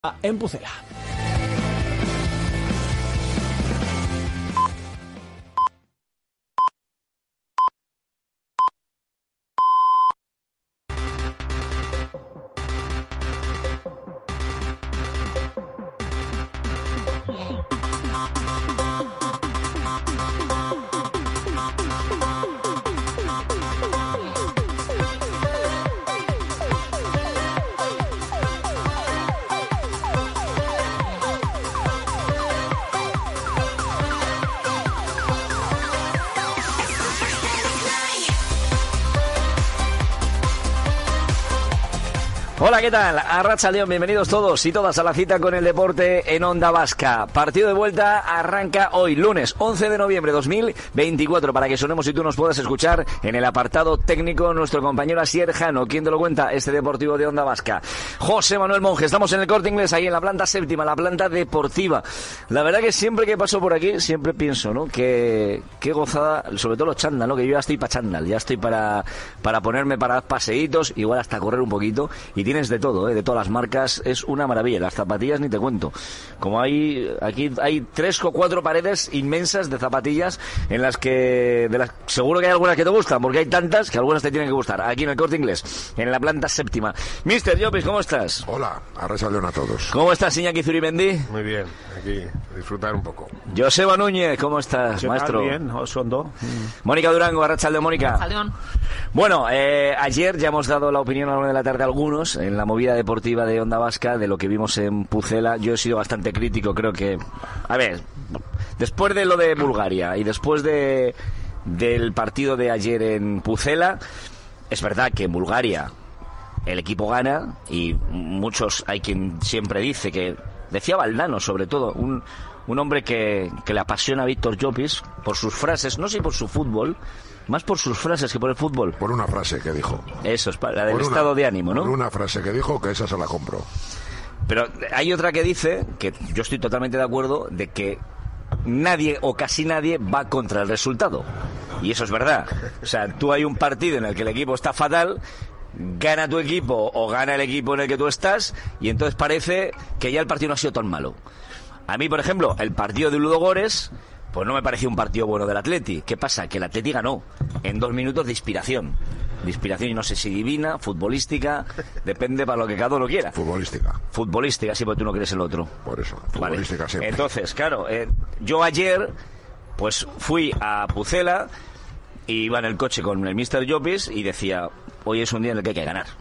en Pucela. Hola, ¿qué tal? Arratsaldeon, bienvenidos todos y todas a la cita con el deporte en Onda Vasca. Partido de vuelta arranca hoy, lunes 11 de noviembre de 2024, para que sonemos y tú nos puedas escuchar en el apartado técnico nuestro compañero Asier Jano. ¿Quién te lo cuenta? Este deportivo de Onda Vasca. José Manuel Monge, estamos en el Corte Inglés, ahí en la planta séptima, la planta deportiva. La verdad que siempre que paso por aquí, siempre pienso, ¿no? Qué gozada, sobre todo los chándal, ¿no? Que yo ya estoy para chándal, ya estoy para ponerme para paseitos, igual hasta correr un poquito. Y tienes de todo, de todas las marcas, es una maravilla. Las zapatillas ni te cuento. Como aquí hay 3 o 4 paredes inmensas de zapatillas en las que seguro que hay algunas que te gustan, porque hay tantas que algunas te tienen que gustar. Aquí en el Corte Inglés, en la planta séptima. Mister Llopis, ¿cómo estás? Hola, arratsaldeon a todos. ¿Cómo estás, Iñaki Zurimendi? Muy bien, aquí disfrutar un poco. Joseba Núñez, ¿cómo estás, maestro? Bien, Osondo. Mónica Durango, arratsaldeon, Mónica. Arratsaldeon. Bueno, ayer ya hemos dado la opinión a la 1 de la tarde a algunos en la movida deportiva de Onda Vasca de lo que vimos en Pucela. Yo he sido bastante crítico, creo que... A ver, después de lo de Bulgaria y después del partido de ayer en Pucela, es verdad que en Bulgaria el equipo gana y hay quien siempre dice que... Decía Valdano, sobre todo, un hombre que le apasiona a Víctor Llopis por sus frases, no sé por su fútbol, más por sus frases que por el fútbol. Por una frase que dijo. Eso es la del estado de ánimo, ¿no? Por una frase que dijo, que esa se la compro. Pero hay otra que dice, que yo estoy totalmente de acuerdo, de que nadie o casi nadie va contra el resultado. Y eso es verdad. O sea, tú hay un partido en el que el equipo está fatal, gana tu equipo o gana el equipo en el que tú estás, y entonces parece que ya el partido no ha sido tan malo. A mí, por ejemplo, el partido de Ludogorets, pues no me pareció un partido bueno del Atleti. ¿Qué pasa? Que el Atleti ganó en 2 minutos de inspiración. De inspiración, y no sé si divina, futbolística, depende para lo que cada uno quiera. Futbolística, sí, porque tú no crees el otro. Por eso, futbolística vale. Siempre. Entonces, claro, yo ayer, pues fui a Pucela, y iba en el coche con el Mr. Llopis y decía, hoy es un día en el que hay que ganar.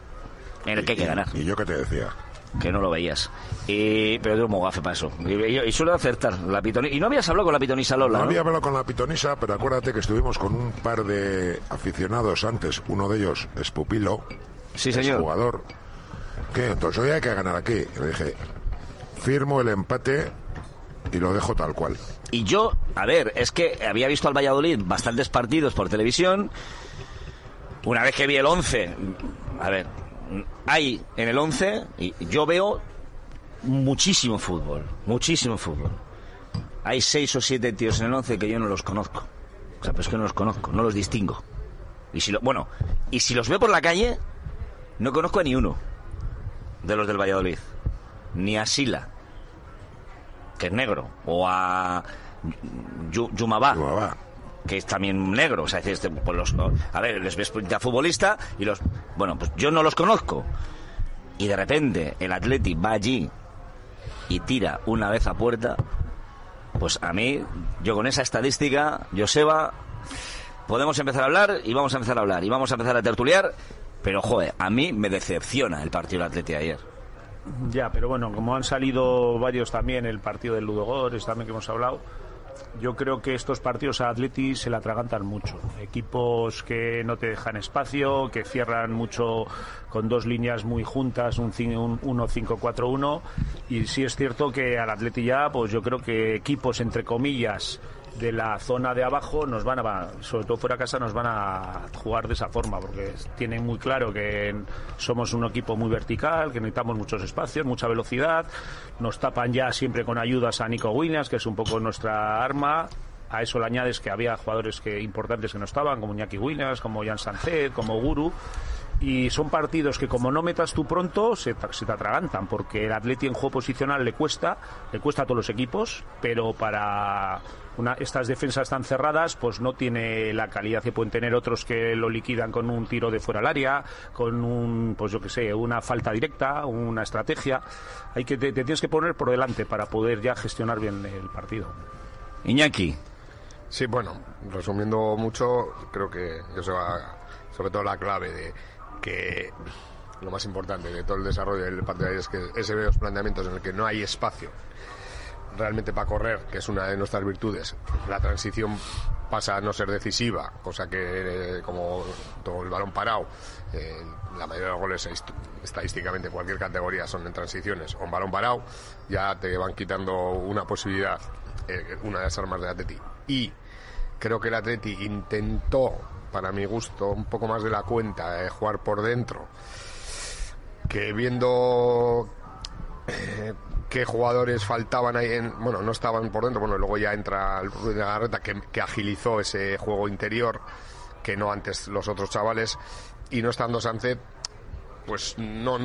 ¿Y yo qué te decía? Que no lo veías. Pero tengo muy gafe para eso. Y suelo acertar la pitonisa. Y no habías hablado con la pitonisa Lola, ¿no? No había hablado con la pitonisa, pero acuérdate que estuvimos con un par de aficionados antes. Uno de ellos es Pupilo. Sí, señor. Es jugador. ¿Qué? Entonces hoy hay que ganar aquí. Y le dije, firmo el empate y lo dejo tal cual. Y yo, a ver, es que había visto al Valladolid bastantes partidos por televisión. Una vez que vi el 11, a ver, hay en el 11, y yo veo muchísimo fútbol. Hay 6 o 7 tíos en el 11 que yo no los conozco. O sea, pues que no los conozco, no los distingo. Y si los veo por la calle, no conozco a ni uno de los del Valladolid. Ni a Sila, que es negro, o a Yumabá, que es también negro. O sea, a ver, les ves pinta futbolista y pues yo no los conozco. Y de repente el Atleti va allí y tira una vez a puerta. Pues a mí, yo con esa estadística, Joseba, podemos empezar a hablar y vamos a empezar a hablar y vamos a empezar a tertuliar, pero joder, a mí me decepciona el partido del Atleti ayer. Ya, pero bueno, como han salido varios también, el partido del Ludogorets también que hemos hablado, yo creo que estos partidos a Atleti se la atragantan mucho. Equipos que no te dejan espacio, que cierran mucho con 2 líneas muy juntas, un 1-5-4-1, y sí es cierto que al Atleti ya, pues yo creo que equipos entre comillas de la zona de abajo sobre todo fuera de casa, nos van a jugar de esa forma, porque tienen muy claro que somos un equipo muy vertical, que necesitamos muchos espacios, mucha velocidad. Nos tapan ya siempre con ayudas a Nico Williams, que es un poco nuestra arma. A eso le añades que había jugadores importantes que no estaban, como Iñaki Williams, como Jan Sánchez, como Guru. y son partidos que como no metas tú pronto se te atragantan, porque el Atleti en juego posicional le cuesta a todos los equipos, pero para estas defensas tan cerradas pues no tiene la calidad que pueden tener otros que lo liquidan con un tiro de fuera del área, con pues yo que sé, una falta directa, una estrategia. Te tienes que poner por delante para poder ya gestionar bien el partido. Iñaki. Sí, bueno, resumiendo mucho, creo que eso va sobre todo la clave de que lo más importante de todo el desarrollo del partido es que ese ve los planteamientos en el que no hay espacio realmente para correr, que es una de nuestras virtudes. La transición pasa a no ser decisiva, cosa que como todo el balón parado, la mayoría de los goles estadísticamente en cualquier categoría son en transiciones o en balón parado, ya te van quitando una posibilidad, una de las armas del Atleti. Y creo que el Atleti intentó, para mi gusto, un poco más de la cuenta, jugar por dentro, que viendo qué jugadores faltaban ahí, no estaban por dentro, luego ya entra el Ruiz de Galarreta que agilizó ese juego interior, que no antes los otros chavales, y no estando Sánchez, pues no,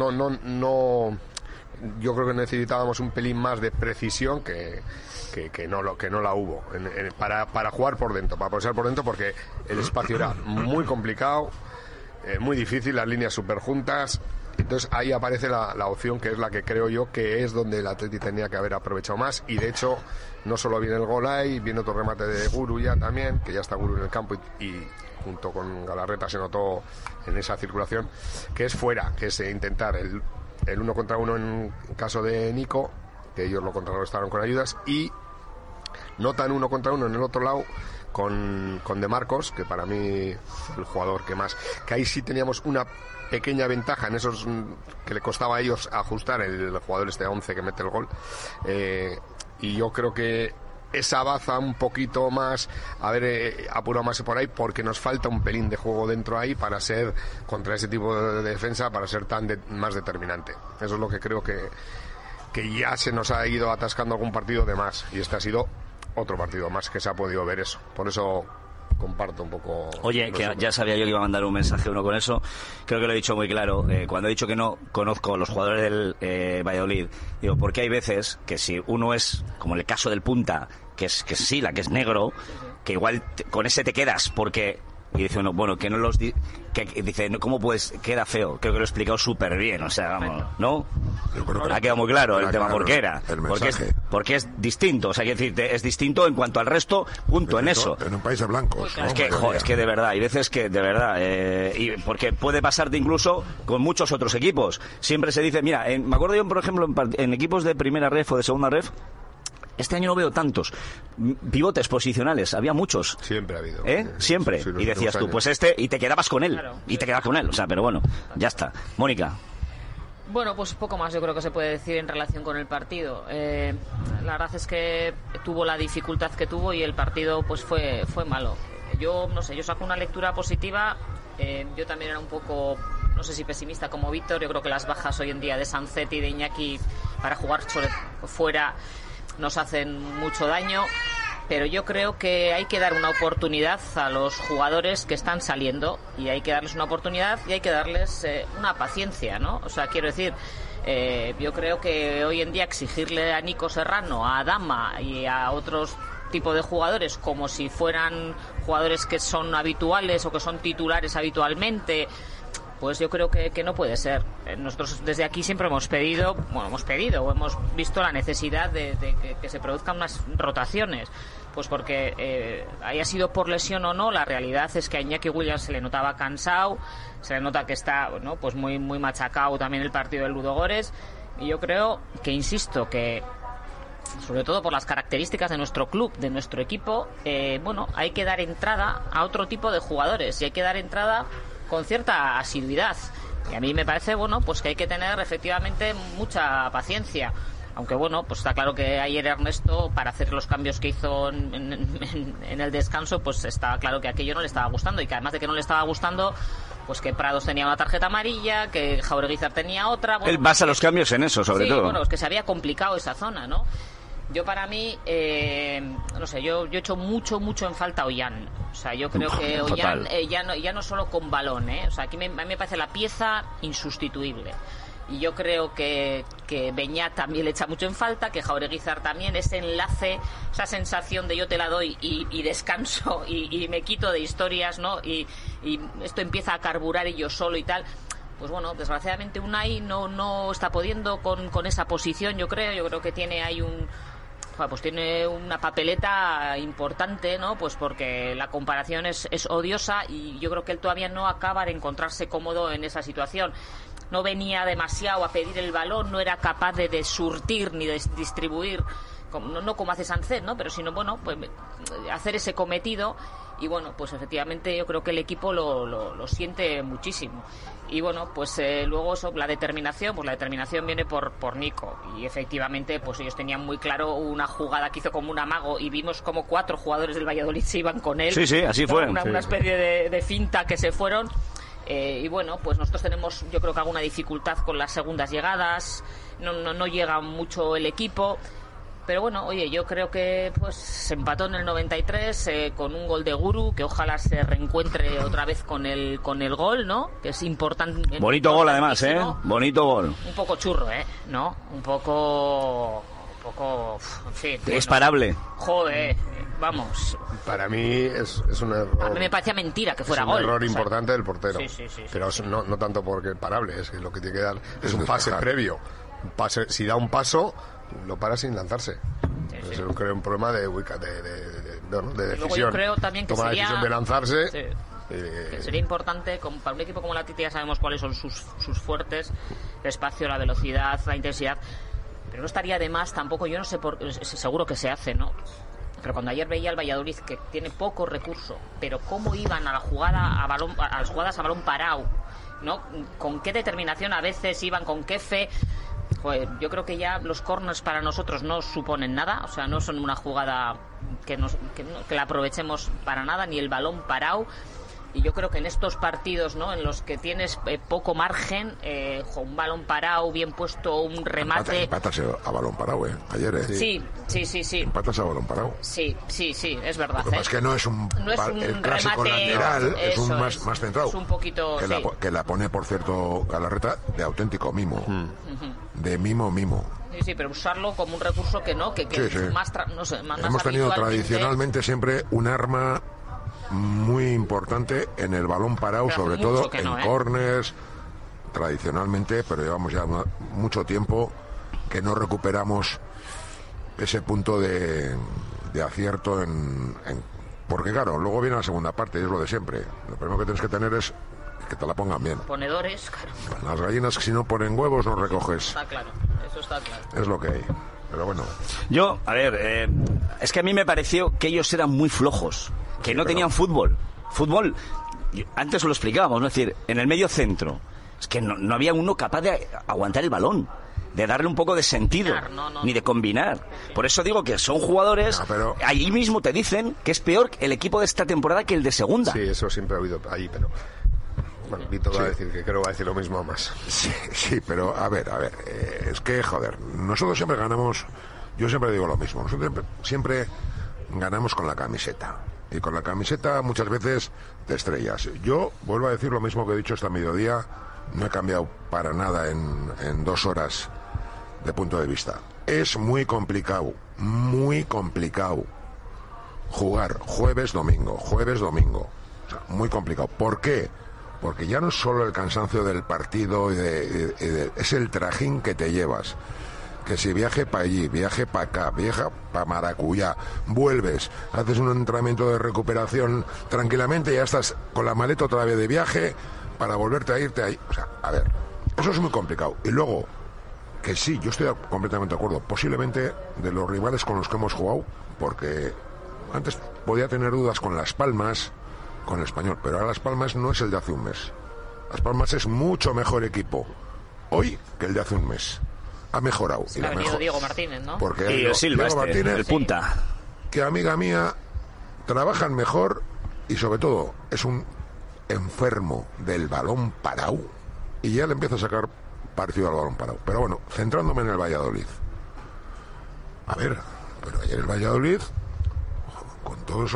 yo creo que necesitábamos un pelín más de precisión que no la hubo para jugar por dentro, para posar por dentro, porque el espacio era muy complicado, muy difícil, las líneas súper juntas. Entonces ahí aparece la opción, que es la que creo yo que es donde el Atleti tenía que haber aprovechado más, y de hecho no solo viene el gol ahí, viene otro remate de Guru ya también, que ya está Guru en el campo y junto con Galarreta se notó en esa circulación, que es fuera, que es intentar el 1 contra 1 en caso de Nico, que ellos lo contrarrestaron con ayudas, y no tan 1 contra 1 en el otro lado con De Marcos, que para mí el jugador que ahí sí teníamos una pequeña ventaja en esos que le costaba a ellos ajustar, el jugador 11 que mete el gol, y yo creo que esa baza un poquito más, apurado más por ahí, porque nos falta un pelín de juego dentro ahí para ser, contra ese tipo de defensa, para ser más determinante. Eso es lo que creo que ya se nos ha ido atascando algún partido de más, y este ha sido otro partido más que se ha podido ver eso. Por eso comparto un poco. Oye, que ya sabía yo que iba a mandar un mensaje uno con eso. Creo que lo he dicho muy claro. Cuando he dicho que no conozco a los jugadores del Valladolid, digo, porque hay veces que si uno es, como en el caso del punta, que es que es negro, que igual con ese te quedas, porque... Y dice uno, bueno, que no los... dice, ¿cómo puedes? Queda feo. Creo que lo he explicado súper bien, o sea, vamos, ¿no? Ha quedado muy claro el tema, ¿por qué era? Porque es distinto, o sea, quiero decirte, es distinto en cuanto al resto, punto, en eso. En un país de blancos, ¿no? Es que de verdad, hay veces que de verdad, y porque puede pasarte incluso con muchos otros equipos. Siempre se dice, mira, me acuerdo yo, por ejemplo, en equipos de primera ref o de segunda ref, este año no veo tantos pivotes posicionales, había muchos. Siempre ha habido. Siempre. Sí, y decías tú, pues y te quedabas con él. Claro. Y te quedabas con él, o sea, pero bueno, ya está. Mónica. Bueno, pues poco más yo creo que se puede decir en relación con el partido. La verdad es que tuvo la dificultad que tuvo y el partido pues fue malo. Yo, no sé, yo saco una lectura positiva. Yo también era un poco, no sé si pesimista como Víctor. Yo creo que las bajas hoy en día de Sancet y de Iñaki para jugar fuera nos hacen mucho daño, pero yo creo que hay que dar una oportunidad a los jugadores que están saliendo, y hay que darles una oportunidad y hay que darles una paciencia, ¿no? O sea, quiero decir, yo creo que hoy en día exigirle a Nico Serrano, a Adama y a otros tipo de jugadores como si fueran jugadores que son habituales o que son titulares habitualmente, pues yo creo que no puede ser. Nosotros desde aquí siempre hemos pedido o hemos visto la necesidad de que se produzcan unas rotaciones, pues porque haya sido por lesión o no, la realidad es que a Iñaki Williams se le notaba cansado, se le nota que está, ¿no?, pues muy machacado también el partido del Ludogorets, y yo creo que, insisto, que sobre todo por las características de nuestro club, de nuestro equipo, hay que dar entrada a otro tipo de jugadores, y hay que dar entrada con cierta asiduidad, y a mí me parece pues que hay que tener efectivamente mucha paciencia, aunque pues está claro que ayer Ernesto, para hacer los cambios que hizo en el descanso, pues estaba claro que aquello no le estaba gustando, y que además de que no le estaba gustando, pues que Prados tenía una tarjeta amarilla, que Jaureguizar tenía otra. Él basa los cambios en eso, sobre todo. Es que se había complicado esa zona, ¿no? Yo para mí, no sé, yo echo mucho en falta a Ollán. O sea, yo creo que Ollán ya no solo con balón, o sea, aquí a mí me parece la pieza insustituible. Y yo creo que Beñat también le echa mucho en falta, que Jaureguizar también, ese enlace, esa sensación de yo te la doy y descanso y me quito de historias, ¿no? Y esto empieza a carburar y yo solo y tal. Pues bueno, desgraciadamente Unai no está pudiendo con esa posición, yo creo que tiene ahí pues tiene una papeleta importante, ¿no? Pues porque la comparación es odiosa y yo creo que él todavía no acaba de encontrarse cómodo en esa situación. No venía demasiado a pedir el balón, no era capaz de surtir ni de distribuir, no como hace Sánchez, ¿no? Pero sino, bueno, pues hacer ese cometido. Y bueno, pues efectivamente yo creo que el equipo lo siente muchísimo. Y bueno, pues luego eso, la determinación viene por Nico. Y efectivamente, pues ellos tenían muy claro una jugada que hizo como un amago y vimos como 4 jugadores del Valladolid se iban con él. Sí, así fue. Una especie de finta que se fueron. Y bueno, pues nosotros tenemos, yo creo que alguna dificultad con las segundas llegadas. No llega mucho el equipo. Pero bueno, oye, yo creo que pues se empató en el 93 con un gol de Guru, que ojalá se reencuentre otra vez con el gol, ¿no? Que es importante. Bonito gol además, bonito gol. Un poco churro, ¿no? Un poco, en fin. Es parable. Joder, vamos. Para mí es un error. A mí me parecía mentira que fuera gol. Es un error importante del portero. Sí. Pero no tanto porque es parable, es que lo que tiene que dar es un pase previo. Si da un paso, lo para sin lanzarse. Es un problema de decisión. Luego yo creo también que toma la decisión de lanzarse. Que sería importante, para un equipo como la Titi ya sabemos cuáles son sus fuertes: el espacio, la velocidad, la intensidad. Pero no estaría de más tampoco, yo no sé, seguro que se hace, ¿no? Pero cuando ayer veía al Valladolid, que tiene poco recurso, pero cómo iban a las jugadas a balón parado, ¿no? Con qué determinación a veces iban, con qué fe. Pues yo creo que ya los corners para nosotros no suponen nada, o sea, no son una jugada que la aprovechemos para nada, ni el balón parado. Y yo creo que en estos partidos, ¿no?, en los que tienes poco margen, un balón parado, bien puesto, un remate. Empatas a balón parado, ayer, Sí. Empatas a balón parado. Sí, es verdad. Lo que pasa es que no es un el clásico remate, lateral, es un más centrado. Es un poquito. Que la pone, por cierto, Galarreta, de auténtico mimo. De mimo. Sí, pero usarlo como un recurso que sí. más hemos tenido tradicionalmente siempre un arma muy importante en el balón parado, sobre todo en corners, tradicionalmente, pero llevamos ya mucho tiempo que no recuperamos ese punto de acierto porque claro, luego viene la segunda parte y es lo de siempre. Lo primero que tienes que tener es que te la pongan bien. Ponedores, claro. Las gallinas, que si no ponen huevos no recoges. Está claro, eso está claro. Es lo que hay. Pero bueno. Yo, a ver, es que a mí me pareció que ellos eran muy flojos, que no tenían fútbol. Fútbol, antes lo explicábamos, ¿no? Es decir, en el medio centro, es que no había uno capaz de aguantar el balón, de darle un poco de sentido, ni de combinar. Por eso digo que son jugadores, ahí mismo te dicen que es peor el equipo de esta temporada que el de segunda. Sí, eso siempre he oído ahí, pero... Bueno, Vito va a decir que creo que va a decir lo mismo más. Sí, pero a ver, es que, joder, nosotros siempre ganamos, yo siempre digo lo mismo, nosotros siempre ganamos con la camiseta. Y con la camiseta muchas veces te estrellas. Yo vuelvo a decir lo mismo que he dicho hasta mediodía, no he cambiado para nada en 2 horas de punto de vista. Es muy complicado jugar jueves, domingo. O sea, muy complicado. ¿Por qué? Porque ya no es solo el cansancio del partido, es el trajín que te llevas. Que si viaje para allí, viaje para acá, viaja para Maracuyá, vuelves, haces un entrenamiento de recuperación tranquilamente y ya estás con la maleta otra vez de viaje para volverte a irte ahí. O sea, a ver, eso es muy complicado. Y luego, que sí, yo estoy completamente de acuerdo, posiblemente de los rivales con los que hemos jugado, porque antes podía tener dudas con Las Palmas, con el Español, pero ahora Las Palmas no es el de hace un mes. Las Palmas es mucho mejor equipo hoy que el de hace un mes. Ha mejorado. Y ha venido Diego Martínez, ¿no? Porque Diego Martínez, el punta. Que amiga mía, trabajan mejor y sobre todo es un enfermo del balón parado y ya le empieza a sacar partido al balón parado. Pero bueno, centrándome en el Valladolid. A ver, Pero ayer el Valladolid, con todas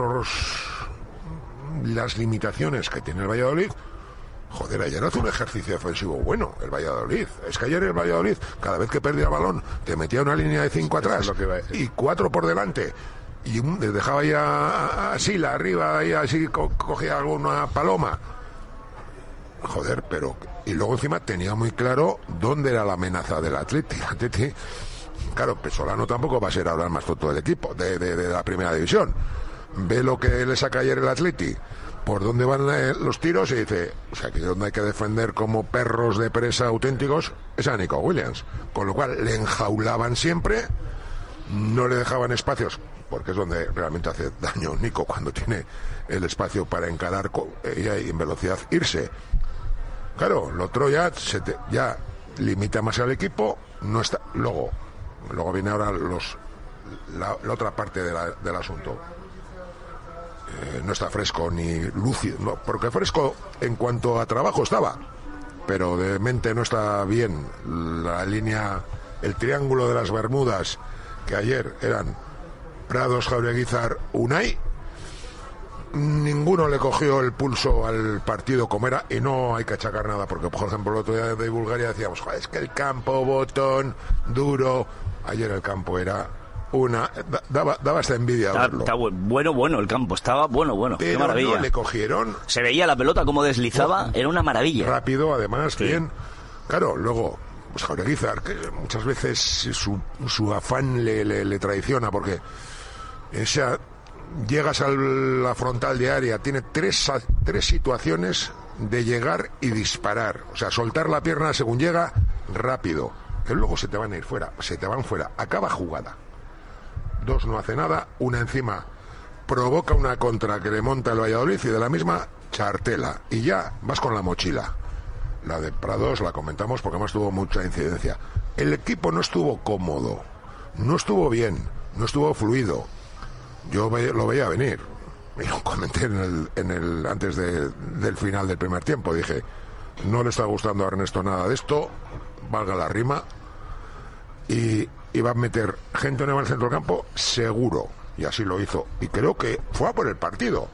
las limitaciones que tiene el Valladolid, joder, ayer hace un ejercicio defensivo bueno el Valladolid. Es que ayer el Valladolid, cada vez que perdía el balón, te metía una línea de 5 atrás y 4 por delante. Y le dejaba ya a Sila arriba, y así cogía alguna paloma. Joder, pero... Y luego encima tenía muy claro dónde era la amenaza del Atleti. Claro, Pesolano tampoco va a ser ahora el más tonto del equipo, de la primera división. Ve lo que le saca ayer el Atleti, por dónde van los tiros, y dice, o sea, que donde hay que defender como perros de presa auténticos es a Nico Williams. Con lo cual le enjaulaban siempre, no le dejaban espacios, porque es donde realmente hace daño Nico, cuando tiene el espacio para encarar y en velocidad irse. Claro, lo otro ya limita más al equipo, no está. Luego viene ahora la otra parte del asunto. No está Fresco ni lúcido, no, porque Fresco en cuanto a trabajo estaba, pero de mente no está bien. La línea, el triángulo de las Bermudas, que ayer eran Prados, Jaureguizar, Unai, ninguno le cogió el pulso al partido como era, y no hay que achacar nada, porque por ejemplo el otro día de Bulgaria decíamos, joder, es que el campo botón duro. Ayer el campo era daba hasta envidia verlo. Está bueno el campo, estaba bueno, pero qué maravilla. No le cogieron. Se veía la pelota como deslizaba, era una maravilla. Rápido, además, sí. Bien. Claro, luego, pues Jaureguizar, que muchas veces su afán le traiciona, porque llegas a la frontal de área, tiene tres situaciones de llegar y disparar. O sea, soltar la pierna según llega, rápido. Que luego se te van fuera. Acaba jugada. 2 no hace nada, una encima provoca una contra que le monta el Valladolid y de la misma chartela. Y ya vas con la mochila. La de Prados la comentamos porque además tuvo mucha incidencia. El equipo no estuvo cómodo, no estuvo bien, no estuvo fluido. Yo lo veía venir. Y lo comenté antes del final del primer tiempo. Dije, no le está gustando a Ernesto nada de esto, valga la rima, y va a meter gente nueva en el centro del campo, seguro, y así lo hizo, y creo que fue a por el partido.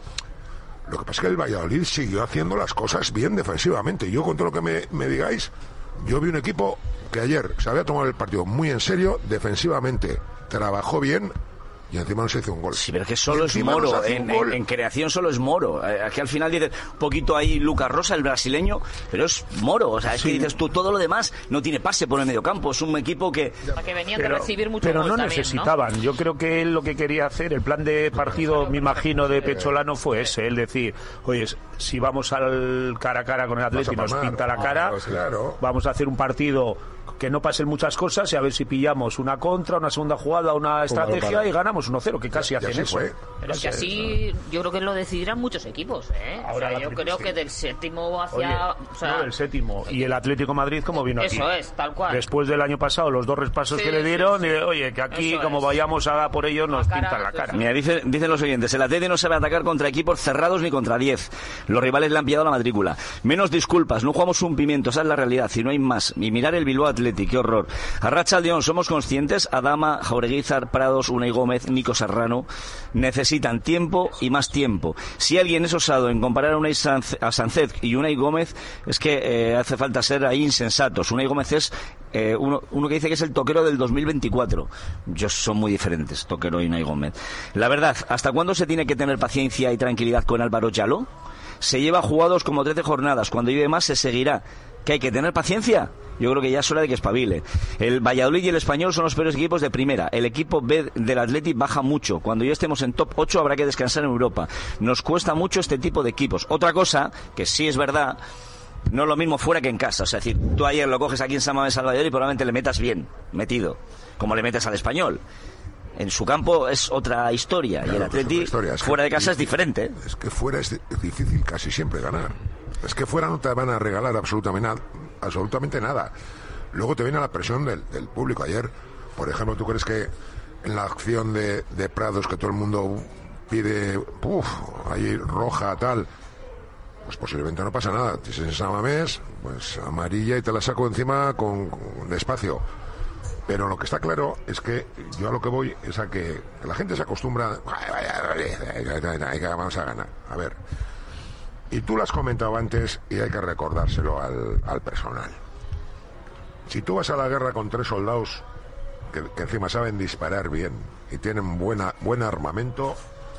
Lo que pasa es que el Valladolid siguió haciendo las cosas bien defensivamente. Yo, con todo lo que me digáis, yo vi un equipo que ayer se había tomado el partido muy en serio, defensivamente, trabajó bien, y encima no se hizo un gol. Sí, pero es que solo es Moro, en creación solo es Moro. Aquí al final dices, un poquito ahí Lucas Rosa, el brasileño, pero es Moro. O sea, es que dices tú, todo lo demás no tiene pase por el medio campo. Es un equipo que venían de recibir mucho pero gol no también, necesitaban, ¿no? Yo creo que él lo que quería hacer, el plan de partido, me imagino, de Pecholano fue ese, el decir, oye, si vamos al cara a cara con el Atlético y nos pinta la cara, claro, vamos a hacer un partido que no pasen muchas cosas y a ver si pillamos una contra, una segunda jugada, una estrategia y ganamos 1-0, que casi hacen eso. Pero que así yo creo que lo decidirán muchos equipos, ¿eh? Ahora, o sea, yo creo que del séptimo hacia... el séptimo y el Atlético Madrid como vino aquí. Eso es, tal cual. Después del año pasado, los 2 repasos que le dieron, oye, que aquí como vayamos a por ellos nos pintan la cara. Mira, dicen los oyentes, el Atlético no sabe atacar contra equipos cerrados ni contra 10. Los rivales le han pillado la matrícula. Menos disculpas, no jugamos un pimiento, esa es la realidad, si no hay más. Y mirar el Bilbao Athletic, qué horror. Arratsaldeon, somos conscientes, Adama, Jaureguizar, Prados, Unai Gómez, Nico Serrano necesitan tiempo y más tiempo. Si alguien es osado en comparar a Sánchez y Unai Gómez, es que hace falta ser ahí insensatos. Unai Gómez es uno que dice que es el toquero del 2024. Son muy diferentes, toquero y Unai Gómez. La verdad, ¿hasta cuándo se tiene que tener paciencia y tranquilidad con Álvaro Yaló? Se lleva jugados como 13 jornadas, cuando lleve más se seguirá. ¿Que hay que tener paciencia? Yo creo que ya es hora de que espabile. El Valladolid y el Español son los peores equipos de primera. El equipo B del Athletic baja mucho. Cuando ya estemos en top 8 habrá que descansar en Europa. Nos cuesta mucho este tipo de equipos. Otra cosa, que sí es verdad, no es lo mismo fuera que en casa. O sea, es decir, tú ayer lo coges aquí en San Mamés al Valladolid y probablemente le metas bien, metido, como le metes al Español. En su campo es otra historia, claro, y el Athletic fuera de casa es diferente. Es que fuera es difícil casi siempre ganar. Es que fuera no te van a regalar absolutamente nada. Luego te viene la presión del público. Ayer, por ejemplo, ¿tú crees que en la acción de Prados, que todo el mundo pide, ahí roja, tal, pues posiblemente no pasa nada? Si es en San Mamés, pues amarilla y te la saco encima con despacio. Pero lo que está claro es que yo a lo que voy es a que la gente se acostumbra, vamos a ganar. A ver, y tú lo has comentado antes y hay que recordárselo al personal. Si tú vas a la guerra con 3 soldados que encima saben disparar bien y tienen buen armamento...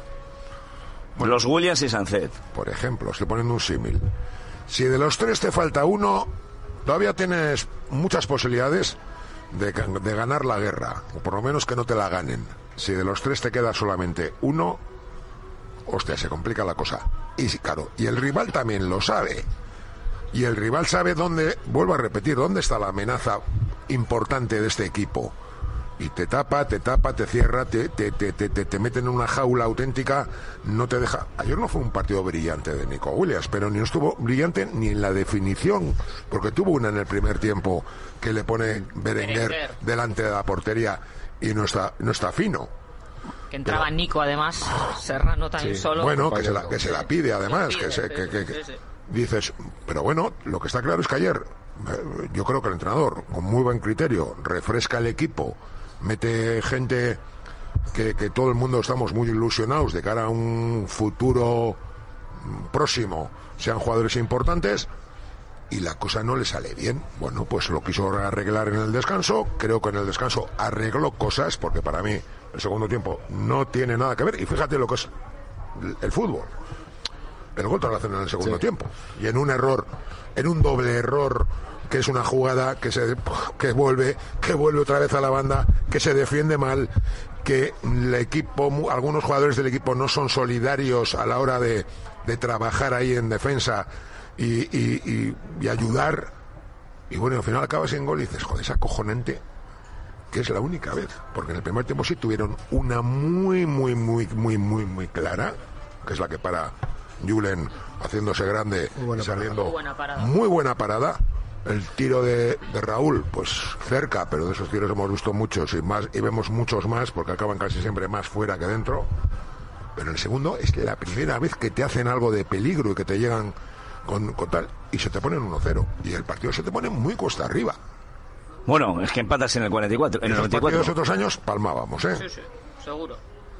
Bueno, los Williams y Sancet. Por ejemplo, estoy poniendo un símil. Si de los 3 te falta uno, todavía tienes muchas posibilidades de ganar la guerra, o por lo menos que no te la ganen. Si de los 3 te queda solamente uno, hostia, se complica la cosa. Y claro, y el rival también lo sabe. Y el rival sabe dónde, vuelvo a repetir, dónde está la amenaza importante de este equipo. Y te tapa, te cierra, te mete en una jaula auténtica, no te deja. Ayer no fue un partido brillante de Nico Williams, pero ni estuvo brillante ni en la definición, porque tuvo una en el primer tiempo que le pone Berenguer delante de la portería y no está fino. Que entraba pero, Nico, además, Serrano también solo. Bueno, que se la pide, además, sí. Dices, pero bueno, lo que está claro es que ayer, yo creo que el entrenador, con muy buen criterio, refresca el equipo, mete gente que todo el mundo estamos muy ilusionados de cara a un futuro próximo, sean jugadores importantes, y la cosa no le sale bien. Bueno, pues lo quiso arreglar en el descanso, creo que en el descanso arregló cosas, porque para mí el segundo tiempo no tiene nada que ver, y fíjate lo que es el fútbol. El gol te lo hacen en el segundo tiempo, y en un error, en un doble error, que es una jugada que vuelve otra vez a la banda, que se defiende mal, que el equipo, algunos jugadores del equipo no son solidarios a la hora de trabajar ahí en defensa y ayudar, y bueno, al final acabas en gol y dices, joder, es acojonante, que es la única vez, porque en el primer tiempo sí tuvieron una muy clara, que es la que para Julen haciéndose grande y saliendo, muy buena parada. El tiro de Raúl, pues cerca, pero de esos tiros hemos visto muchos y vemos muchos más, porque acaban casi siempre más fuera que dentro. Pero en el segundo es la primera vez que te hacen algo de peligro y que te llegan con tal, y se te ponen 1-0, y el partido se te pone muy cuesta arriba. Bueno, es que empatas en el 44, en el 94. Los otros años palmábamos, ¿eh? Sí, seguro.